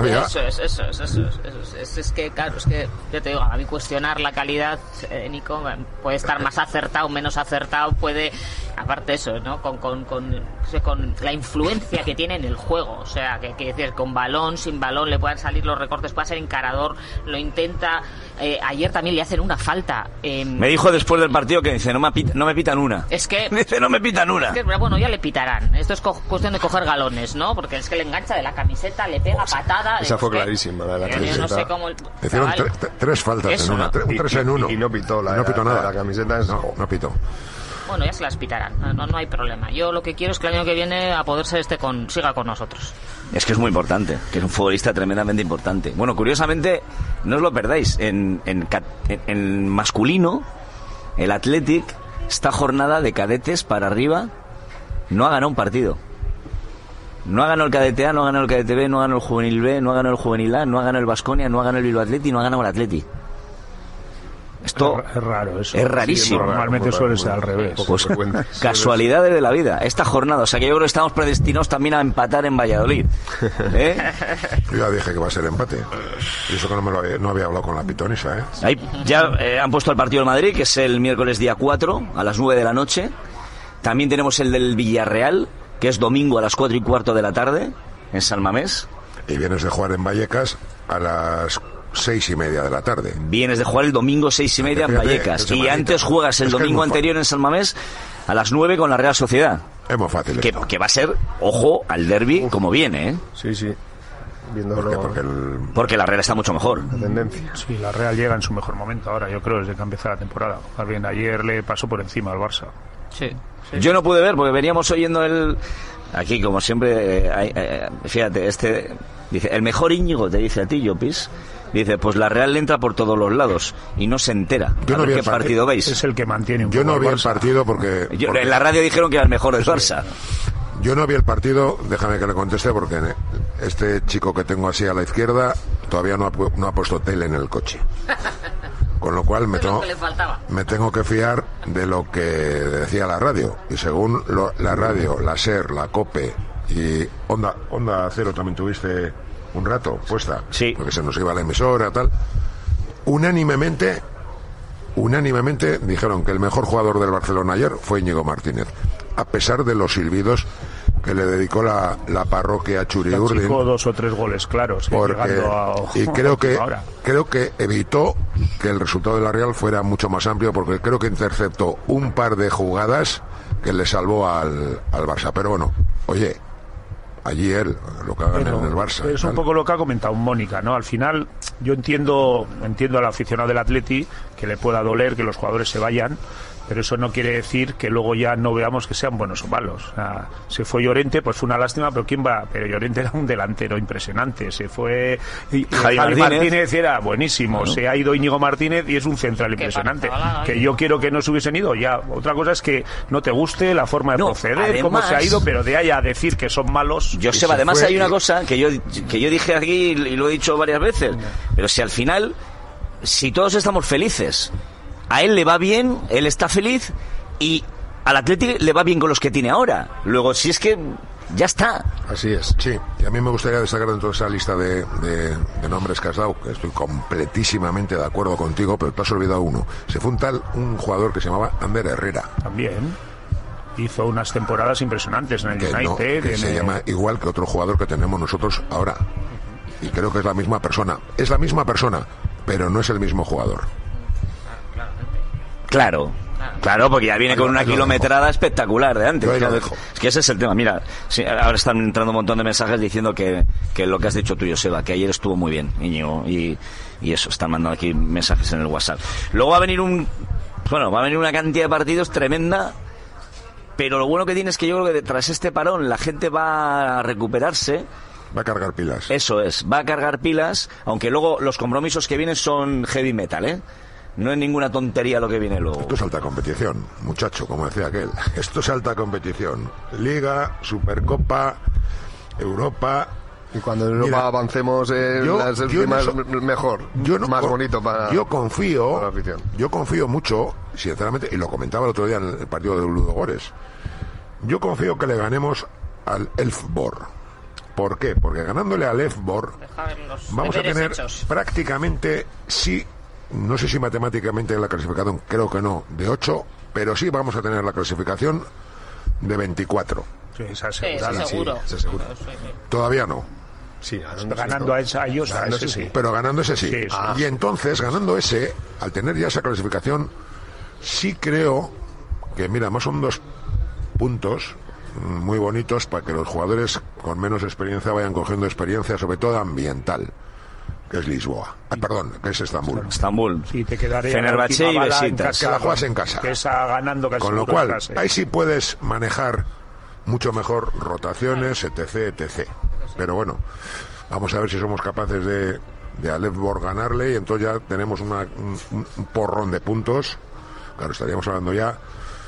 es que, claro, es que, yo te digo, a mí cuestionar la calidad, Nico, puede estar más acertado, menos acertado, puede, aparte eso, ¿no? Con la influencia que tiene en el juego, o sea, que decir, con balón, sin balón, le puedan salir los recortes, puede ser encarador, lo intenta. Ayer también le hacen una falta. Me dijo después del partido que dice, no me pitan una. Es que... Dice, no me pitan una. Es que, bueno, ya le pitarán. Esto es cuestión de coger galones, ¿no? Porque es que le engancha de la camiseta, le pega patada. Esa fue clarísima, la de la camiseta. Yo no sé cómo... Hicieron tres faltas eso, en una, ¿no? 3 en 1. Y no pitó nada. La camiseta es... No pitó. Bueno, ya se las pitarán, no hay problema. Yo lo que quiero es que el año que viene a poder ser siga con nosotros. Es que es muy importante, que es un futbolista tremendamente importante. Bueno, curiosamente, no os lo perdáis, en masculino, el Athletic, esta jornada de cadetes para arriba, no ha ganado un partido. No ha ganado el cadete A, no ha ganado el cadete B, no ha ganado el juvenil B, no ha ganado el juvenil A, no ha ganado el Baskonia, no ha ganado el Bilbao Athletic, no ha ganado el Athletic. Esto es raro eso. Es rarísimo. Sí, normalmente suele ser al revés. Pues casualidades de la vida. Esta jornada, o sea que yo creo que estamos predestinados también a empatar en Valladolid. Yo ya dije que va a ser empate. Y eso que no había hablado con la pitonisa, Ahí ya han puesto el partido del Madrid, que es el miércoles día 4 a las 9 de la noche. También tenemos el del Villarreal, que es domingo a las 4:15 de la tarde en San Mamés. Y vienes de jugar en Vallecas a las 6:30 de la tarde. Vienes de jugar el domingo 6:30 en Vallecas. Y antes juegas el domingo anterior en San Mamés a las 9 con la Real Sociedad. Es muy fácil. Que va a ser, ojo, al derbi como viene, Sí. Porque la Real está mucho mejor. La tendencia. Sí, la Real llega en su mejor momento ahora, yo creo, desde que empezó la temporada. Más bien, ayer le pasó por encima al Barça. Sí. Yo no pude ver porque veníamos oyendo aquí, como siempre, fíjate, dice, el mejor Íñigo te dice a ti, Llopis, dice, pues la Real le entra por todos los lados y no se entera. Yo no vi qué partido veis. Es el que mantiene un Yo poco no vi el Barça. partido porque en la radio dijeron que era el mejor del Barça. Yo no vi el partido, déjame que le conteste, porque este chico que tengo así a la izquierda todavía no ha puesto tele en el coche. Con lo cual me tengo que fiar de lo que decía la radio. Y según la radio, la SER, la COPE y Onda Cero también tuviste un rato puesta. Sí. Porque se nos iba la emisora, tal. Unánimemente dijeron que el mejor jugador del Barcelona ayer fue Íñigo Martínez, a pesar de los silbidos que le dedicó la parroquia a Churi Urdin. Achicó 2 o 3 goles claros. Creo que evitó que el resultado de la Real fuera mucho más amplio, porque creo que interceptó un par de jugadas que le salvó al Barça. Pero bueno, oye, allí él, lo que hagan en el Barça. Es un poco lo que ha comentado Mónica, ¿no? Al final, yo entiendo al aficionado del Atleti que le pueda doler que los jugadores se vayan, pero eso no quiere decir que luego ya no veamos que sean buenos o malos. O sea, se fue Llorente, pues fue una lástima, pero ¿quién va? Pero Llorente era un delantero impresionante. Se fue Javi Martínez era buenísimo. Bueno. Se ha ido Íñigo Martínez y es un central impresionante. Que yo quiero que no se hubiesen ido ya. Otra cosa es que no te guste la forma de proceder, además, cómo se ha ido, pero de ahí a decir que son malos. Joseba, además hay una cosa que yo dije aquí y lo he dicho varias veces, pero si al final, si todos estamos felices, a él le va bien, él está feliz y al Atlético le va bien con los que tiene ahora. Luego, si es que ya está. Así es. Sí, y a mí me gustaría destacar dentro de esa lista de nombres que has dado, que estoy completísimamente de acuerdo contigo, pero te has olvidado uno. Se fue un jugador que se llamaba Ander Herrera. También hizo unas temporadas impresionantes en el United. No, que se llama igual que otro jugador que tenemos nosotros ahora. Y creo que es la misma persona. Es la misma persona, pero no es el mismo jugador. Claro, porque ya viene con una kilometrada espectacular de antes. Es que ese es el tema. Mira, sí, ahora están entrando un montón de mensajes diciendo que lo que has dicho tú, Joseba, que ayer estuvo muy bien, Íñigo, y eso, están mandando aquí mensajes en el WhatsApp. Luego va a venir una cantidad de partidos tremenda, pero lo bueno que tiene es que yo creo que tras este parón la gente va a recuperarse. Va a cargar pilas. Eso es, va a cargar pilas, aunque luego los compromisos que vienen son heavy metal, ¿eh? No es ninguna tontería lo que viene luego. Esto es alta competición, muchacho, como decía aquel. Esto es alta competición. Liga, Supercopa, Europa. Y cuando en Europa avancemos en las últimas, mejor, más bonito para yo confío mucho, sinceramente, y lo comentaba el otro día en el partido de Ludogorets. Yo confío que le ganemos al Elfsborg. ¿Por qué? Porque ganándole al Elfsborg vamos a tener prácticamente, sí, no sé si matemáticamente en la clasificación, creo que no, de 8, pero sí vamos a tener la clasificación de 24. Sí, esa asegurada. Sí, seguro. Sí. Todavía no. Sí, ganando a ellos, sí. Pero ganando ese sí. Sí. Y entonces, ganando ese, al tener ya esa clasificación, sí creo que, mira, más son 2 puntos muy bonitos para que los jugadores con menos experiencia vayan cogiendo experiencia, sobre todo ambiental, que es Lisboa. Que es Estambul. Sí, te quedaría Fenerbahce y Besiktas. Que la juegas en casa. Que esa ganando casi. Con lo cual, ahí sí puedes manejar mucho mejor rotaciones, etc. Pero bueno, vamos a ver si somos capaces de al Elfsborg ganarle, y entonces ya tenemos un porrón de puntos. Claro, estaríamos hablando ya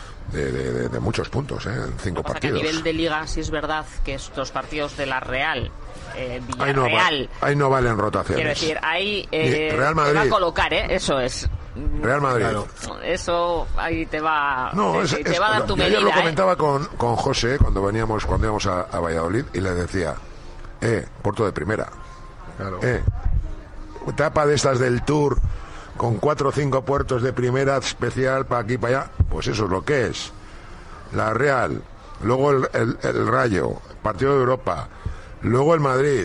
de muchos puntos, en 5 partidos. A nivel de liga, sí es verdad que estos partidos de la Real, Villarreal, ahí no valen rotaciones. Quiero decir, ahí Real Madrid, te va a colocar, eso es. Real Madrid. Claro. Eso ahí te va, te va a dar tu medida. Yo lo comentaba con José cuando íbamos a Valladolid, y le decía, Porto de primera. Claro. Etapa de estas del Tour, con 4 o 5 puertos de primera especial para aquí para allá, pues eso es lo que es. La Real, luego el Rayo, partido de Europa, luego el Madrid,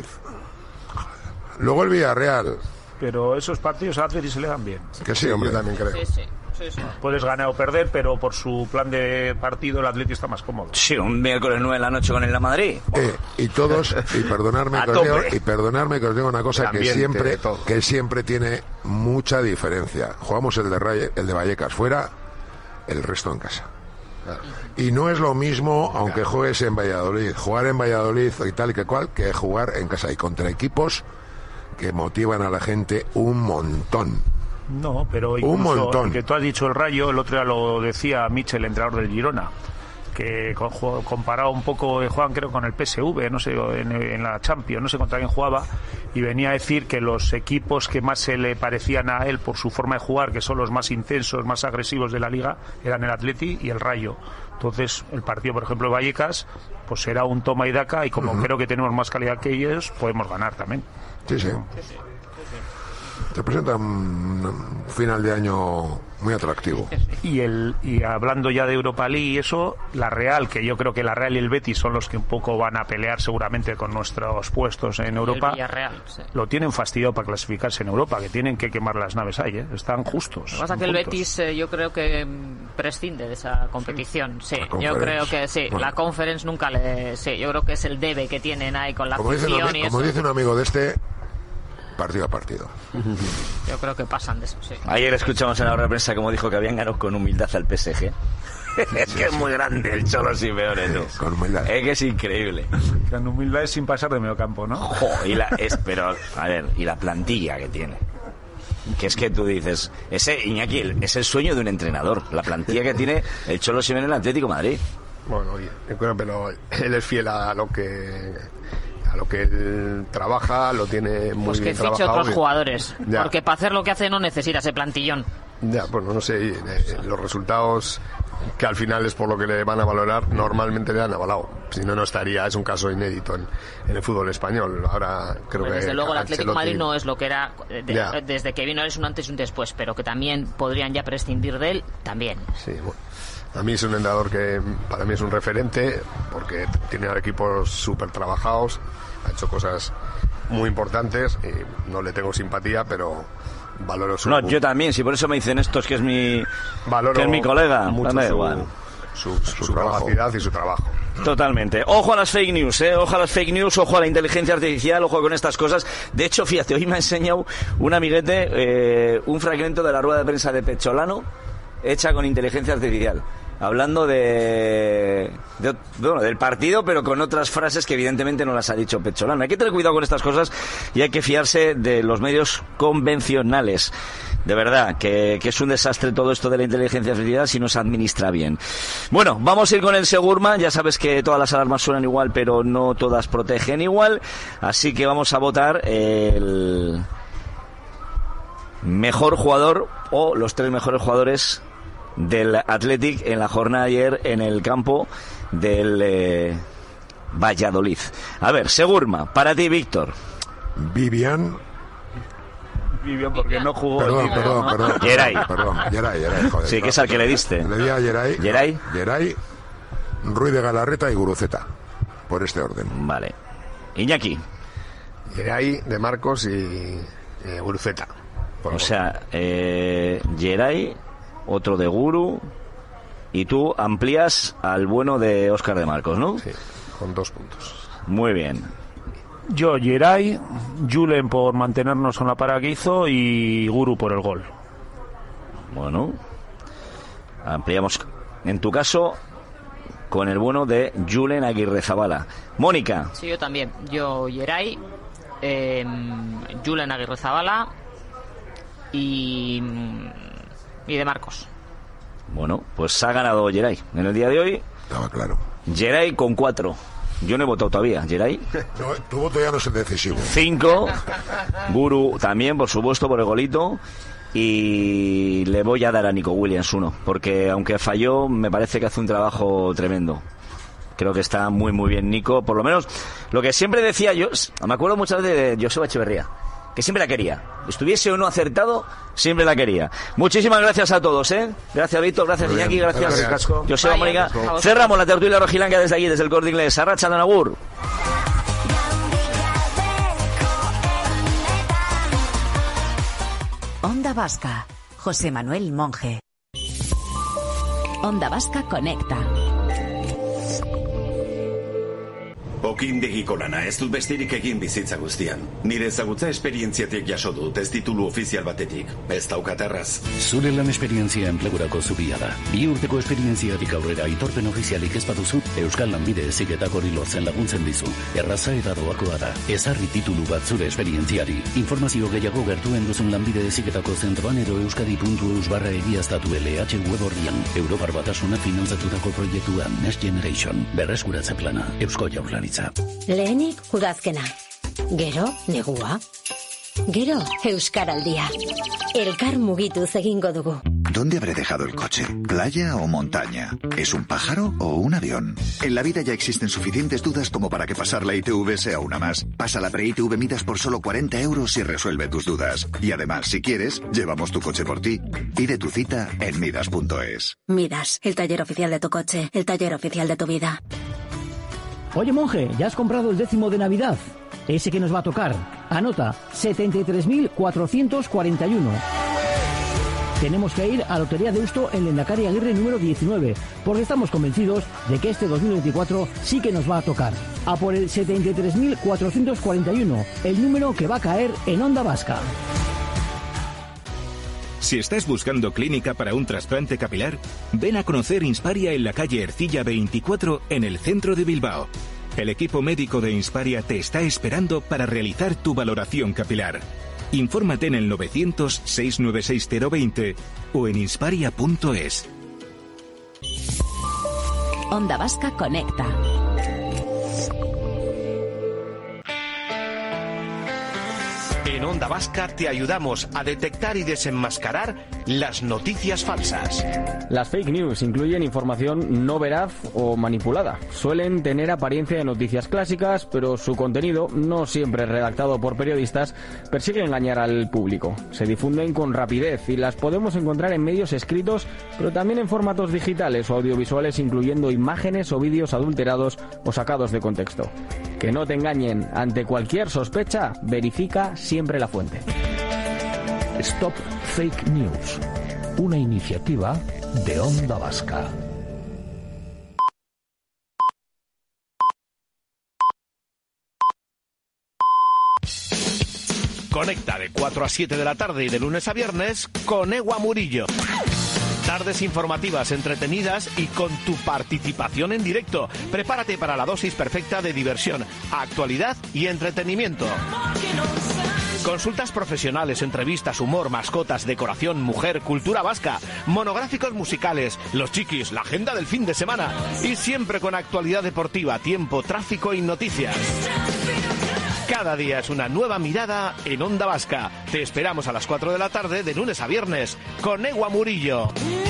luego el Villarreal. Pero esos partidos a Atleti se le dan bien. Que sí, hombre. Yo también creo. Sí. Puedes ganar o perder, pero por su plan de partido el Atleti está más cómodo. Sí, un miércoles 9 de la noche con el Madrid. Y todos, y perdonadme que os diga una cosa que siempre tiene mucha diferencia. Jugamos el de Vallecas fuera, el resto en casa. Claro. Y no es lo mismo, aunque juegues en Valladolid, jugar en Valladolid y tal y que cual, que jugar en casa y contra equipos que motivan a la gente un montón. No, pero incluso, un montón. Que tú has dicho el Rayo, el otro día lo decía Michel, el entrenador del Girona, que comparaba un poco, Juan, creo, con el PSV, no sé, en la Champions, no sé contra quién jugaba, y venía a decir que los equipos que más se le parecían a él por su forma de jugar, que son los más intensos, más agresivos de la liga, eran el Atleti y el Rayo. Entonces, el partido, por ejemplo, de Vallecas, pues será un toma y daca, y como creo que tenemos más calidad que ellos, podemos ganar también. Sí. representa un final de año muy atractivo. Y hablando ya de Europa League y eso, la Real, que yo creo que la Real y el Betis son los que un poco van a pelear seguramente con nuestros puestos en Europa, el Villarreal, sí. Lo tienen fastidiado para clasificarse en Europa, que tienen que quemar las naves ahí, están justos. Lo que pasa es que el Betis yo creo que prescinde de esa competición, sí. Yo creo que sí, bueno. La Conference nunca le... Sí, yo creo que es el debe que tienen ahí con la afición y eso. Como dice un amigo de este, partido a partido. Yo creo que pasan de eso, sí. Ayer escuchamos en la hora de prensa como dijo que habían ganado con humildad al PSG. Es que es muy grande el Cholo Simeone, ¿no? Con humildad. Es que es increíble. Con humildad es sin pasar de medio campo, ¿no? Pero, a ver, y la plantilla que tiene. Que es que tú dices, Iñaki, es el sueño de un entrenador. La plantilla que tiene el Cholo Simeone en el Atlético de Madrid. Bueno, pero él es fiel a lo que él trabaja, lo tiene muy bien trabajado. Pues que fiche otros jugadores, ya. Porque para hacer lo que hace no necesita ese plantillón. Ya, bueno, no sé, los resultados que al final es por lo que le van a valorar, normalmente le han avalado. Si no, no estaría, es un caso inédito en el fútbol español. Ahora creo que desde luego el Atlético de Madrid no es lo que era desde que vino, es un antes y un después, pero que también podrían ya prescindir de él, también. Sí, bueno. A mí es un entrenador que para mí es un referente porque tiene equipos súper trabajados, ha hecho cosas muy importantes y no le tengo simpatía, pero valoro su... No, yo también, si por eso me dicen estos que es mi colega. Mucho su capacidad y su trabajo. Totalmente. Ojo a las fake news, ojo a las fake news, ojo a la inteligencia artificial, ojo con estas cosas. De hecho, fíjate, hoy me ha enseñado un amiguete un fragmento de la rueda de prensa de Pecholano hecha con inteligencia artificial. Hablando del partido, pero con otras frases que evidentemente no las ha dicho Pecholano. Hay que tener cuidado con estas cosas y hay que fiarse de los medios convencionales. De verdad, que es un desastre todo esto de la inteligencia artificial si no se administra bien. Bueno, vamos a ir con el Segurman. Ya sabes que todas las alarmas suenan igual, pero no todas protegen igual. Así que vamos a votar el mejor jugador o los 3 mejores jugadores del Athletic en la jornada de ayer en el campo del Valladolid. A ver, Segurma, para ti, Víctor. Vivian, porque no jugó. Perdón. Geray, joder. Sí, que es al que le diste. Le di a Geray, Ruiz de Galarreta y Guruceta, por este orden. Vale. Iñaki. Geray, De Marcos y Guruceta. O sea, Geray, otro de Guru, y tú amplías al bueno de Óscar de Marcos, ¿no? Sí, con 2 puntos. Muy bien. Yo, Geray, Julen por mantenernos con la parada que hizo y Guru por el gol. Bueno, ampliamos, en tu caso, con el bueno de Julen Aguirrezabala. Mónica. Sí, yo también. Yo, Geray, Julen Aguirrezabala y De Marcos. Bueno, pues ha ganado Geray en el día de hoy. Estaba claro. Geray con 4. Yo no he votado todavía. Geray. No, tu voto ya no es el decisivo. 5. Guru también, por supuesto, por el golito. Y le voy a dar a Nico Williams 1. Porque aunque falló, me parece que hace un trabajo tremendo. Creo que está muy, muy bien Nico. Por lo menos, lo que siempre decía yo, me acuerdo muchas veces de Joseba Echeverría, que siempre la quería. Estuviese o no acertado, siempre la quería. Muchísimas gracias a todos, Gracias, Víctor, gracias, Iñaki, gracias, Joseba, Mónica. Cerramos la tertulia rojiblanca desde aquí, desde el Corte Inglés. Arratxa de Nagur. Onda Vasca, José Manuel Monge. Onda Vasca Conecta. Okindegiko lana, ez dut besterik egin bizitza guztian. Nire ezagutza esperientziatik jaso dut, ez titulu ofizial batetik. Ez daukat erraz. Zure lan esperientzia enplegurako zubia da. 2 urteko esperientziatik aurrera aitorpen ofizialik ez baduzu, Euskal Lanbide Heziketak hori lortzen laguntzen dizu. Erraza eta doakoa da. Ezarri titulu bat zure esperientziari. Informazio gehiago gertuen duzun Lanbide Heziketako zentroan edo euskadi.eus/egiaztatu LH web orrian. Europar Batasuna finantzatutako proiektua Next Generation. Berreskuratze plana. Eusko Jaurlaritza. Lehenik udazkena, gero negua, gero euskaraldia. Elkar mugituz egingo dugu. ¿Dónde habré dejado el coche? ¿Playa o montaña? ¿Es un pájaro o un avión? En la vida ya existen suficientes dudas como para que pasar la ITV sea una más. Pasa la pre-ITV Midas por solo 40 € y resuelve tus dudas. Y además, si quieres, llevamos tu coche por ti. Pide tu cita en Midas.es. Midas, el taller oficial de tu coche, el taller oficial de tu vida. Oye, monje, ¿ya has comprado el 10º de Navidad? Ese que nos va a tocar. Anota, 73.441. Tenemos que ir a la Lotería de Deusto en Lendakari Aguirre número 19, porque estamos convencidos de que este 2024 sí que nos va a tocar. A por el 73.441, el número que va a caer en Onda Vasca. Si estás buscando clínica para un trasplante capilar, ven a conocer Insparia en la calle Ercilla 24 en el centro de Bilbao. El equipo médico de Insparia te está esperando para realizar tu valoración capilar. Infórmate en el 900-696-020 o en insparia.es. Onda Vasca conecta. En Onda Vasca te ayudamos a detectar y desenmascarar las noticias falsas. Las fake news incluyen información no veraz o manipulada. Suelen tener apariencia de noticias clásicas, pero su contenido, no siempre redactado por periodistas, persigue engañar al público. Se difunden con rapidez y las podemos encontrar en medios escritos, pero también en formatos digitales o audiovisuales, incluyendo imágenes o vídeos adulterados o sacados de contexto. Que no te engañen. Ante cualquier sospecha, verifica siempre la fuente. Stop Fake News, una iniciativa de Onda Vasca. Conecta de 4 a 7 de la tarde y de lunes a viernes con Ewa Murillo. Tardes informativas, entretenidas y con tu participación en directo. Prepárate para la dosis perfecta de diversión, actualidad y entretenimiento. Consultas profesionales, entrevistas, humor, mascotas, decoración, mujer, cultura vasca, monográficos musicales, los chiquis, la agenda del fin de semana y siempre con actualidad deportiva, tiempo, tráfico y noticias. Cada día es una nueva mirada en Onda Vasca. Te esperamos a las 4 de la tarde de lunes a viernes con Ewa Murillo.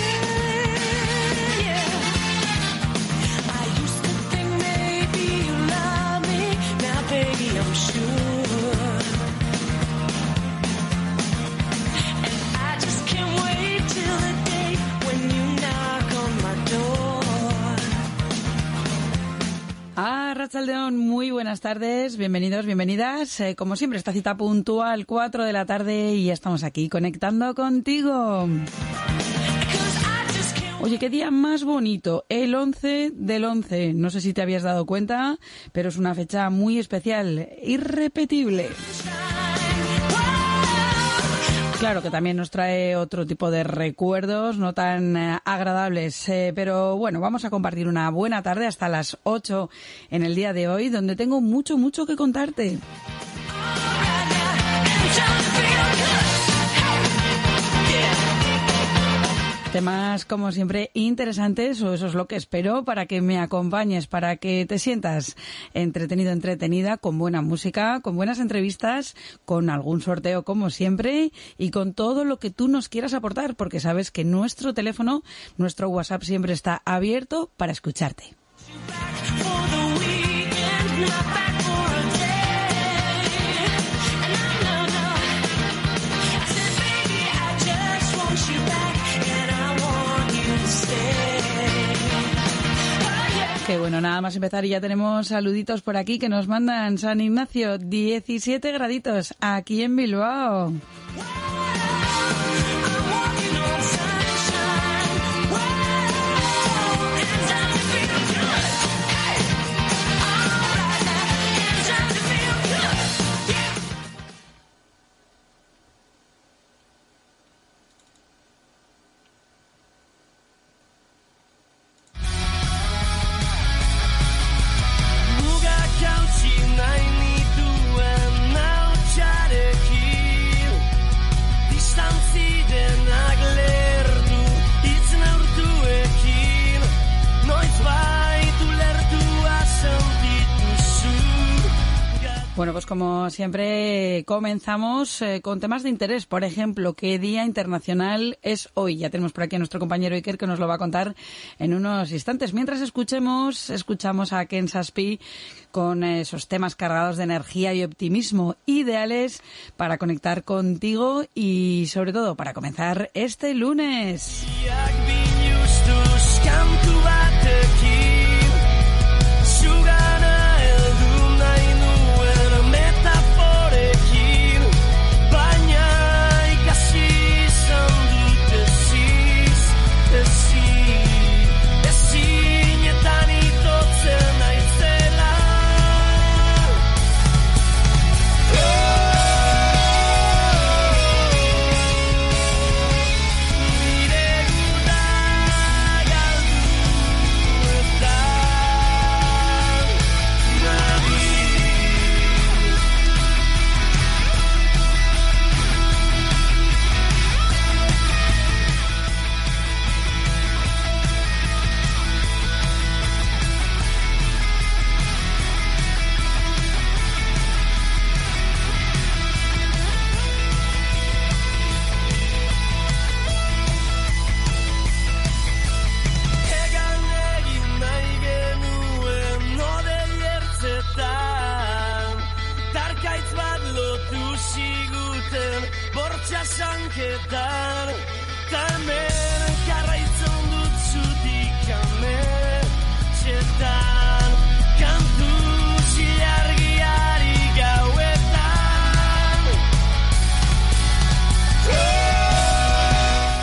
Arratsaldeon, muy buenas tardes, bienvenidos, bienvenidas. Como siempre, esta cita puntual, 4 de la tarde y ya estamos aquí conectando contigo. Oye, qué día más bonito, el 11 del 11. No sé si te habías dado cuenta, pero es una fecha muy especial, irrepetible. Claro que también nos trae otro tipo de recuerdos no tan agradables, pero bueno, vamos a compartir una buena tarde hasta las 8 en el día de hoy, donde tengo mucho que contarte. Temas, como siempre, interesantes, o eso es lo que espero, para que me acompañes, para que te sientas entretenido, entretenida, con buena música, con buenas entrevistas, con algún sorteo, como siempre, y con todo lo que tú nos quieras aportar, porque sabes que nuestro teléfono, nuestro WhatsApp siempre está abierto para escucharte. Que bueno, nada más empezar y ya tenemos saluditos por aquí que nos mandan. San Ignacio, 17 graditos aquí en Bilbao. Bueno, pues como siempre comenzamos con temas de interés. Por ejemplo, ¿qué Día Internacional es hoy? Ya tenemos por aquí a nuestro compañero Iker que nos lo va a contar en unos instantes. Mientras escuchamos a Ken Saspi con esos temas cargados de energía y optimismo ideales para conectar contigo y sobre todo para comenzar este lunes.